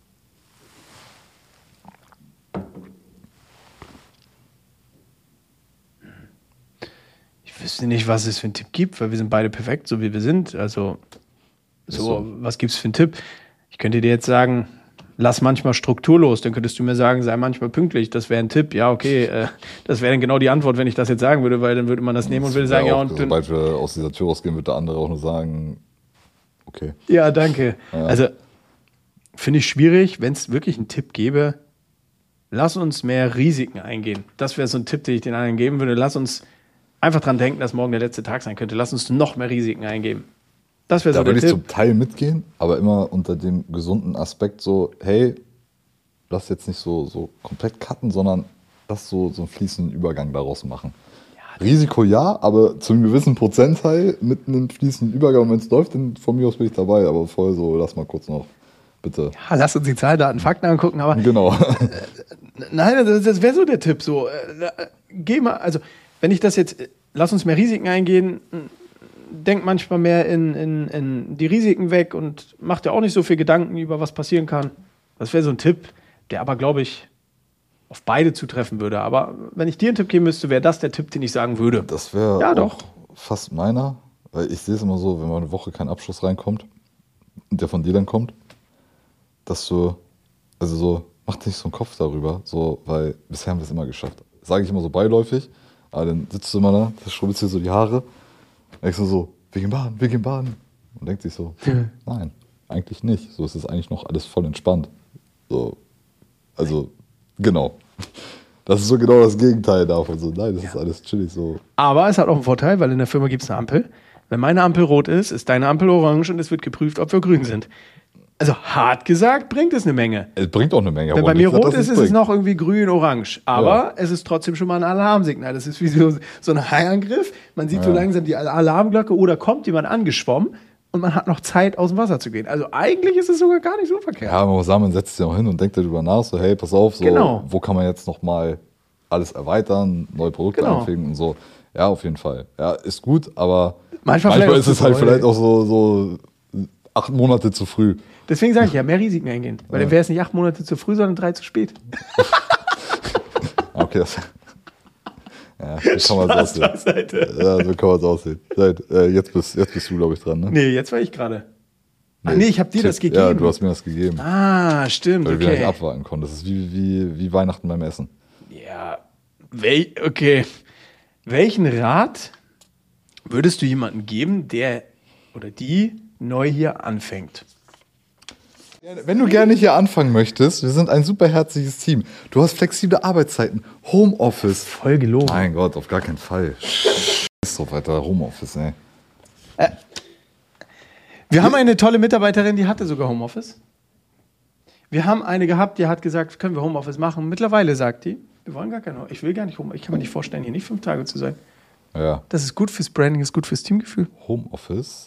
Ich wüsste nicht, was es für einen Tipp gibt, weil wir sind beide perfekt, so wie wir sind. Also so, so. was gibt es für einen Tipp? Ich könnte dir jetzt sagen, lass manchmal strukturlos, dann könntest du mir sagen, sei manchmal pünktlich, das wäre ein Tipp. Ja, okay, äh, das wäre dann genau die Antwort, wenn ich das jetzt sagen würde, weil dann würde man das nehmen und würde sagen, ja, auch, und sobald wir aus dieser Tür rausgehen, wird der andere auch nur sagen, okay. ja, danke. Ja. Also finde ich schwierig, wenn es wirklich einen Tipp gäbe, lass uns mehr Risiken eingehen. Das wäre so ein Tipp, den ich den anderen geben würde. Lass uns einfach dran denken, dass morgen der letzte Tag sein könnte. Lass uns noch mehr Risiken eingeben. Das wäre so Da der würde ich Tipp. zum Teil mitgehen, aber immer unter dem gesunden Aspekt so, hey, lass jetzt nicht so, so komplett cutten, sondern lass so, so einen fließenden Übergang daraus machen. Risiko ja, aber zu einem gewissen Prozentteil mit einem fließenden Übergang, wenn es läuft, dann von mir aus bin ich dabei, aber voll so, lass mal kurz noch, bitte. Ja, lass uns die Zahlen, Daten, Fakten angucken, aber Genau. nein, das, das wäre so der Tipp. So, äh, äh, geh mal, also wenn ich das jetzt, äh, lass uns mehr Risiken eingehen, äh, denk manchmal mehr in, in, in die Risiken weg und mach dir auch nicht so viel Gedanken über, was passieren kann. Das wäre so ein Tipp, der aber, glaube ich, auf beide zutreffen würde. Aber wenn ich dir einen Tipp geben müsste, wäre das der Tipp, den ich sagen würde. Das wäre Ja, auch doch. fast meiner, weil ich sehe es immer so, wenn mal eine Woche kein Abschluss reinkommt und der von dir dann kommt, dass du, also so, mach dir nicht so einen Kopf darüber, so, weil bisher haben wir es immer geschafft. Sage ich immer so beiläufig, aber dann sitzt du immer da, das schrubbelst dir so die Haare, denkst du so, wir gehen baden, wir gehen baden. Und denkt sich so, nein, eigentlich nicht. So ist es eigentlich noch alles voll entspannt. So, also, genau. Das ist so genau das Gegenteil davon. So, nein, das ist alles chillig so. Aber es hat auch einen Vorteil, weil in der Firma gibt es eine Ampel. Wenn meine Ampel rot ist, ist deine Ampel orange und es wird geprüft, ob wir grün sind. Also hart gesagt, bringt es eine Menge. Es bringt auch eine Menge. Wenn aber bei mir nicht, dass rot es ist, ist es bringt. noch irgendwie grün, orange. Aber Ja. es ist trotzdem schon mal ein Alarmsignal. Das ist wie so, so ein Haiangriff. Man sieht so Ja. langsam die Alarmglocke oder kommt jemand angeschwommen und man hat noch Zeit, aus dem Wasser zu gehen. Also eigentlich ist es sogar gar nicht so verkehrt. Ja, man muss sagen, man setzt sich auch hin und denkt darüber nach, so hey, pass auf, so, Genau. wo kann man jetzt nochmal alles erweitern, neue Produkte Genau. einfügen und so. Ja, auf jeden Fall. Ja, ist gut, aber Manchmal manchmal, vielleicht ist auch es zu halt früh. vielleicht auch so, so acht Monate zu früh. Deswegen sage ich ja, mehr Risiken eingehen. Weil Ja. dann wäre es nicht acht Monate zu früh, sondern drei zu spät. Okay, das, ja, so kann man es aussehen. Beiseite. Ja, so kann man es aussehen. Seit, äh, jetzt, bist, jetzt bist du, glaube ich, dran, ne? Nee, jetzt war ich gerade. Ach nee, ich habe dir das gegeben. Ja, du hast mir das gegeben. Ah, stimmt, Weil du wieder nicht okay. abwarten konntest. Das ist wie, wie, wie Weihnachten beim Essen. Ja, wel okay. Welchen Rat würdest du jemandem geben, der oder die neu hier anfängt? Wenn du gerne hier anfangen möchtest, wir sind ein super herzliches Team. Du hast flexible Arbeitszeiten, Homeoffice. Voll gelogen. Mein Gott, auf gar keinen Fall. Ist doch weiter Homeoffice, ey. Wir haben eine tolle Mitarbeiterin, die hatte sogar Homeoffice. Wir haben eine gehabt, die hat gesagt, können wir Homeoffice machen. Mittlerweile sagt die, wir wollen gar keine, ich will gar nicht Homeoffice. Ich kann mir nicht vorstellen, hier nicht fünf Tage zu sein. Ja. Das ist gut fürs Branding, ist gut fürs Teamgefühl. Homeoffice.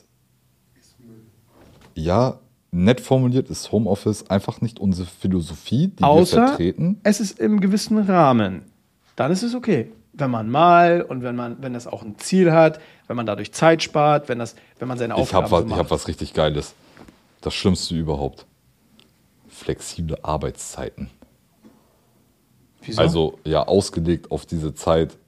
Ja, nett formuliert ist Homeoffice einfach nicht unsere Philosophie, die wir Außer vertreten. es ist im gewissen Rahmen. Dann ist es okay. Wenn man mal und wenn man, wenn das auch ein Ziel hat, wenn man dadurch Zeit spart, wenn das, wenn man seine Ich Aufgaben habe was, so ich macht. hab was richtig Geiles. Das Schlimmste überhaupt. Flexible Arbeitszeiten. Wieso? Also ja, ausgelegt auf diese Zeit.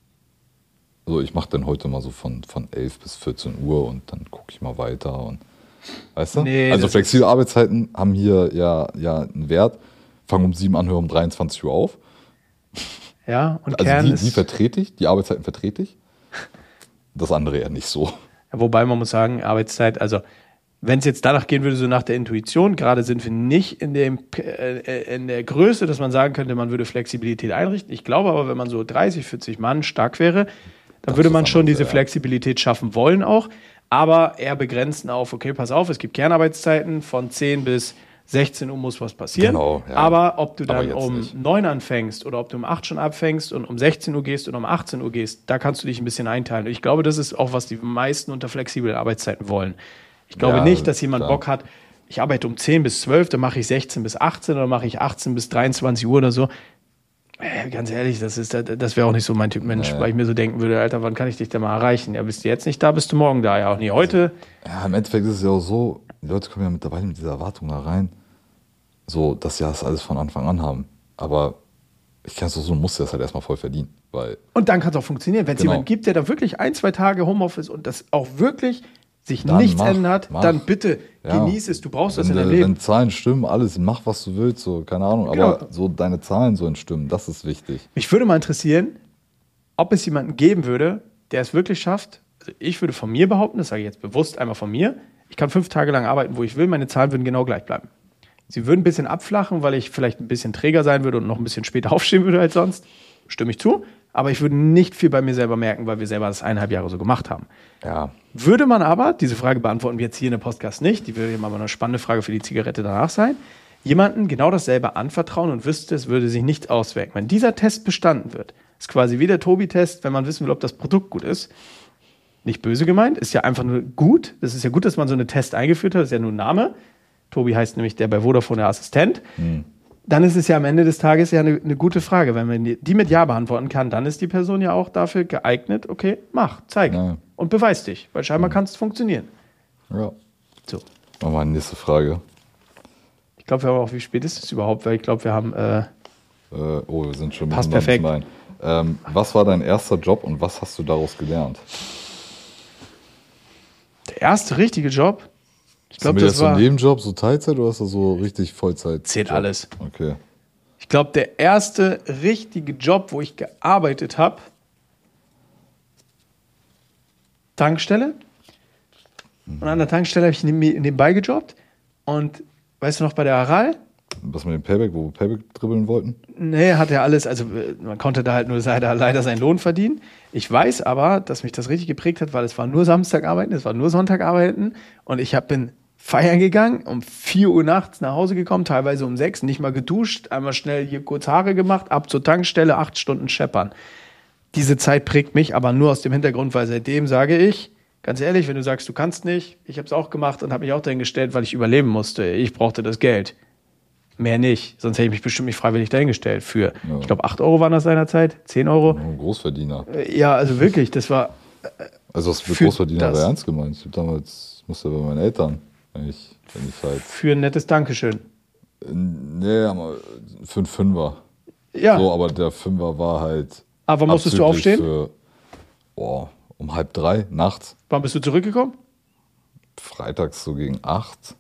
Also ich mache dann heute mal so von, von elf bis vierzehn Uhr und dann gucke ich mal weiter. Und, weißt du? Nee, also das flexible Arbeitszeiten haben hier ja, ja einen Wert. Fangen um sieben an, hören um dreiundzwanzig Uhr auf. ja, und Also Kern die, ist, die vertrete ich, die Arbeitszeiten vertrete ich. Das andere eher nicht so. ja, wobei man muss sagen, Arbeitszeit, also wenn es jetzt danach gehen würde, so nach der Intuition, gerade sind wir nicht in, dem, äh, in der Größe, dass man sagen könnte, man würde Flexibilität einrichten. Ich glaube aber, wenn man so dreißig, vierzig Mann stark wäre, dann würde man schon diese ja. Flexibilität schaffen wollen auch, aber eher begrenzen auf, okay, pass auf, es gibt Kernarbeitszeiten, von zehn bis sechzehn Uhr muss was passieren. Genau, ja. Aber ob du Aber dann jetzt um nicht. neun anfängst oder ob du um acht schon abfängst und um sechzehn Uhr gehst und um achtzehn Uhr gehst, da kannst du dich ein bisschen einteilen. Und ich glaube, das ist auch, was die meisten unter flexiblen Arbeitszeiten wollen. Ich glaube Ja, nicht, dass jemand klar. Bock hat, ich arbeite um zehn bis zwölf, dann mache ich sechzehn bis achtzehn oder mache ich achtzehn bis dreiundzwanzig Uhr oder so. Äh, ganz ehrlich, das, ist, das wäre auch nicht so mein Typ Mensch, Nee. weil ich mir so denken würde, Alter, wann kann ich dich denn mal erreichen? Ja, bist du jetzt nicht da, bist du morgen da. Ja, auch nie heute. Ja, im Endeffekt ist es ja auch so, die Leute kommen ja mittlerweile mit dieser Erwartung da rein, so, dass sie das alles von Anfang an haben. Aber ich kann es doch so, du musst dir das halt erstmal voll verdienen. Weil, Und dann kann es auch funktionieren. Wenn es Genau. jemanden gibt, der da wirklich ein, zwei Tage Homeoffice und das auch wirklich sich Dann nichts mach, ändert, mach. dann bitte Ja. genieß es. Du brauchst das wenn, in deinem de- Leben. wenn Zahlen stimmen, alles, mach was du willst, so, keine Ahnung. Genau. Aber so deine Zahlen sollen stimmen, das ist wichtig. Mich würde mal interessieren, ob es jemanden geben würde, der es wirklich schafft. Also ich würde von mir behaupten, das sage ich jetzt bewusst einmal von mir, ich kann fünf Tage lang arbeiten, wo ich will, meine Zahlen würden genau gleich bleiben. Sie würden ein bisschen abflachen, weil ich vielleicht ein bisschen träger sein würde und noch ein bisschen später aufstehen würde als sonst. Stimme ich zu. Aber ich würde nicht viel bei mir selber merken, weil wir selber das eineinhalb Jahre so gemacht haben. Ja, Würde man aber, diese Frage beantworten wir jetzt hier in der Podcast nicht, die würde mal eine spannende Frage für die Zigarette danach sein, jemanden genau dasselbe anvertrauen und wüsste, es würde sich nicht auswirken. Wenn dieser Test bestanden wird, ist quasi wie der Tobi-Test, wenn man wissen will, ob das Produkt gut ist. Nicht böse gemeint, ist ja einfach nur gut. Das ist ja gut, dass man so einen Test eingeführt hat, das ist ja nur ein Name. Tobi heißt nämlich der bei Vodafone der Assistent. Dann ist es ja am Ende des Tages ja eine, eine gute Frage. Wenn man die mit Ja beantworten kann, dann ist die Person ja auch dafür geeignet, okay, mach, zeig Ja. und beweis dich, weil scheinbar kann es funktionieren. ja. So. Machen wir die nächste Frage. Ich glaube, wir haben auch, wie spät ist es überhaupt? Weil ich glaube, wir haben, äh, Äh, oh, wir sind schon Passt mittendrin perfekt. rein. Ähm, was war dein erster Job und was hast du daraus gelernt? der erste richtige Job. Ich Ist glaube, das das so ein war, Nebenjob, so Teilzeit oder ist das so richtig Vollzeit? zählt Job? alles. Okay. Ich glaube, der erste richtige Job, wo ich gearbeitet habe, Tankstelle. Und an der Tankstelle habe ich neben- nebenbei gejobbt. Und weißt du noch, bei der Aral? Was mit dem Payback, wo wir Payback dribbeln wollten? Nee, hat er alles, also äh, man konnte da halt nur leider, leider seinen Lohn verdienen. Ich weiß aber, dass mich das richtig geprägt hat, weil es war nur Samstag arbeiten, es war nur Sonntag arbeiten und ich hab, bin feiern gegangen, um vier Uhr nachts nach Hause gekommen, teilweise um sechs, nicht mal geduscht, einmal schnell hier kurz Haare gemacht, ab zur Tankstelle, acht Stunden scheppern. Diese Zeit prägt mich aber nur aus dem Hintergrund, weil seitdem sage ich, ganz ehrlich, wenn du sagst, du kannst nicht, ich habe es auch gemacht und habe mich auch dahin gestellt, weil ich überleben musste. Ich brauchte das Geld. Mehr nicht. Sonst hätte ich mich bestimmt nicht freiwillig dahingestellt für, ja. ich glaube, acht Euro waren das seinerzeit, zehn Euro. Ein Großverdiener. Ja, also wirklich, das war... Also was für Großverdiener war ernst gemeint? Ich habe damals, musste bei meinen Eltern, wenn ich, wenn ich halt... Für ein nettes Dankeschön. Nee, für einen Fünfer. Ja. So, aber der Fünfer war halt... Aber wann musstest du aufstehen? Für, boah, um halb drei nachts. Wann bist du zurückgekommen? Freitags so gegen acht.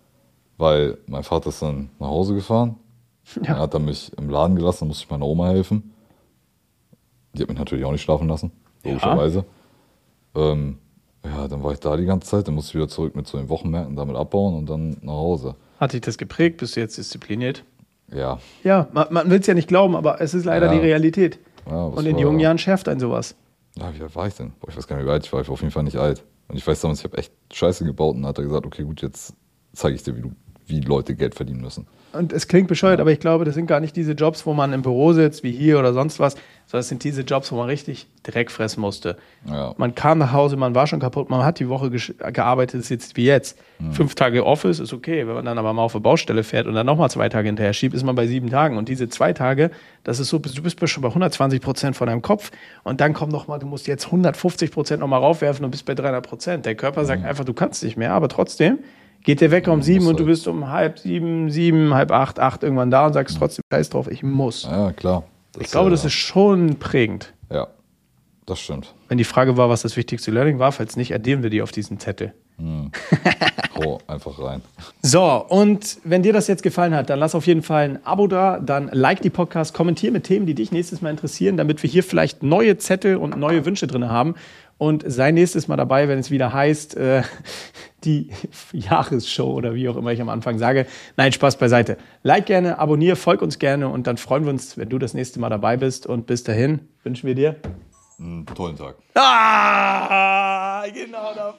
Weil mein Vater ist dann nach Hause gefahren. Ja. Dann hat er mich im Laden gelassen, dann musste ich meiner Oma helfen. Die hat mich natürlich auch nicht schlafen lassen, logischerweise. Ja. Ähm, ja, dann war ich da die ganze Zeit, dann musste ich wieder zurück mit so den Wochenmärkten, damit abbauen und dann nach Hause. Hat dich das geprägt? Bist du jetzt diszipliniert? Ja. Ja, man, man will es ja nicht glauben, aber es ist leider ja. die Realität. Ja, und in war, jungen Jahren schärft einen sowas. Ja, wie alt war ich denn? Boah, ich weiß gar nicht, wie alt ich war. Ich war auf jeden Fall nicht alt. Und ich weiß damals, ich habe echt Scheiße gebaut und dann hat er gesagt, okay, gut, jetzt zeige ich dir, wie du wie Leute Geld verdienen müssen. Und es klingt bescheuert, ja. aber ich glaube, das sind gar nicht diese Jobs, wo man im Büro sitzt, wie hier oder sonst was, sondern es sind diese Jobs, wo man richtig Dreck fressen musste. Ja. Man kam nach Hause, man war schon kaputt, man hat die Woche gearbeitet, ist jetzt wie jetzt. Mhm. Fünf Tage Office ist okay, wenn man dann aber mal auf eine Baustelle fährt und dann nochmal zwei Tage hinterher schiebt, ist man bei sieben Tagen. Und diese zwei Tage, das ist so, du bist schon bei hundertzwanzig Prozent von deinem Kopf und dann kommt nochmal, du musst jetzt hundertfünfzig Prozent nochmal raufwerfen und bist bei dreihundert Prozent. Der Körper sagt mhm. einfach, du kannst nicht mehr, aber trotzdem geht der Wecker um sieben und du bist um halb sieben, sieben, halb acht, acht irgendwann da und sagst trotzdem, scheiß drauf, ich muss. Ja, klar. Das ich glaube, ja, das ist schon prägend. Ja, das stimmt. Wenn die Frage war, was das wichtigste Learning war, falls nicht, addieren wir die auf diesen Zettel. Hm. Hau einfach rein. So, und wenn dir das jetzt gefallen hat, dann lass auf jeden Fall ein Abo da, dann like die Podcast, kommentier mit Themen, die dich nächstes Mal interessieren, damit wir hier vielleicht neue Zettel und neue Wünsche drin haben. Und sei nächstes Mal dabei, wenn es wieder heißt, äh, die Jahresshow oder wie auch immer ich am Anfang sage. Nein, Spaß beiseite. Like gerne, abonniere, folg uns gerne und dann freuen wir uns, wenn du das nächste Mal dabei bist. Und bis dahin wünschen wir dir einen tollen Tag. Ah, genau.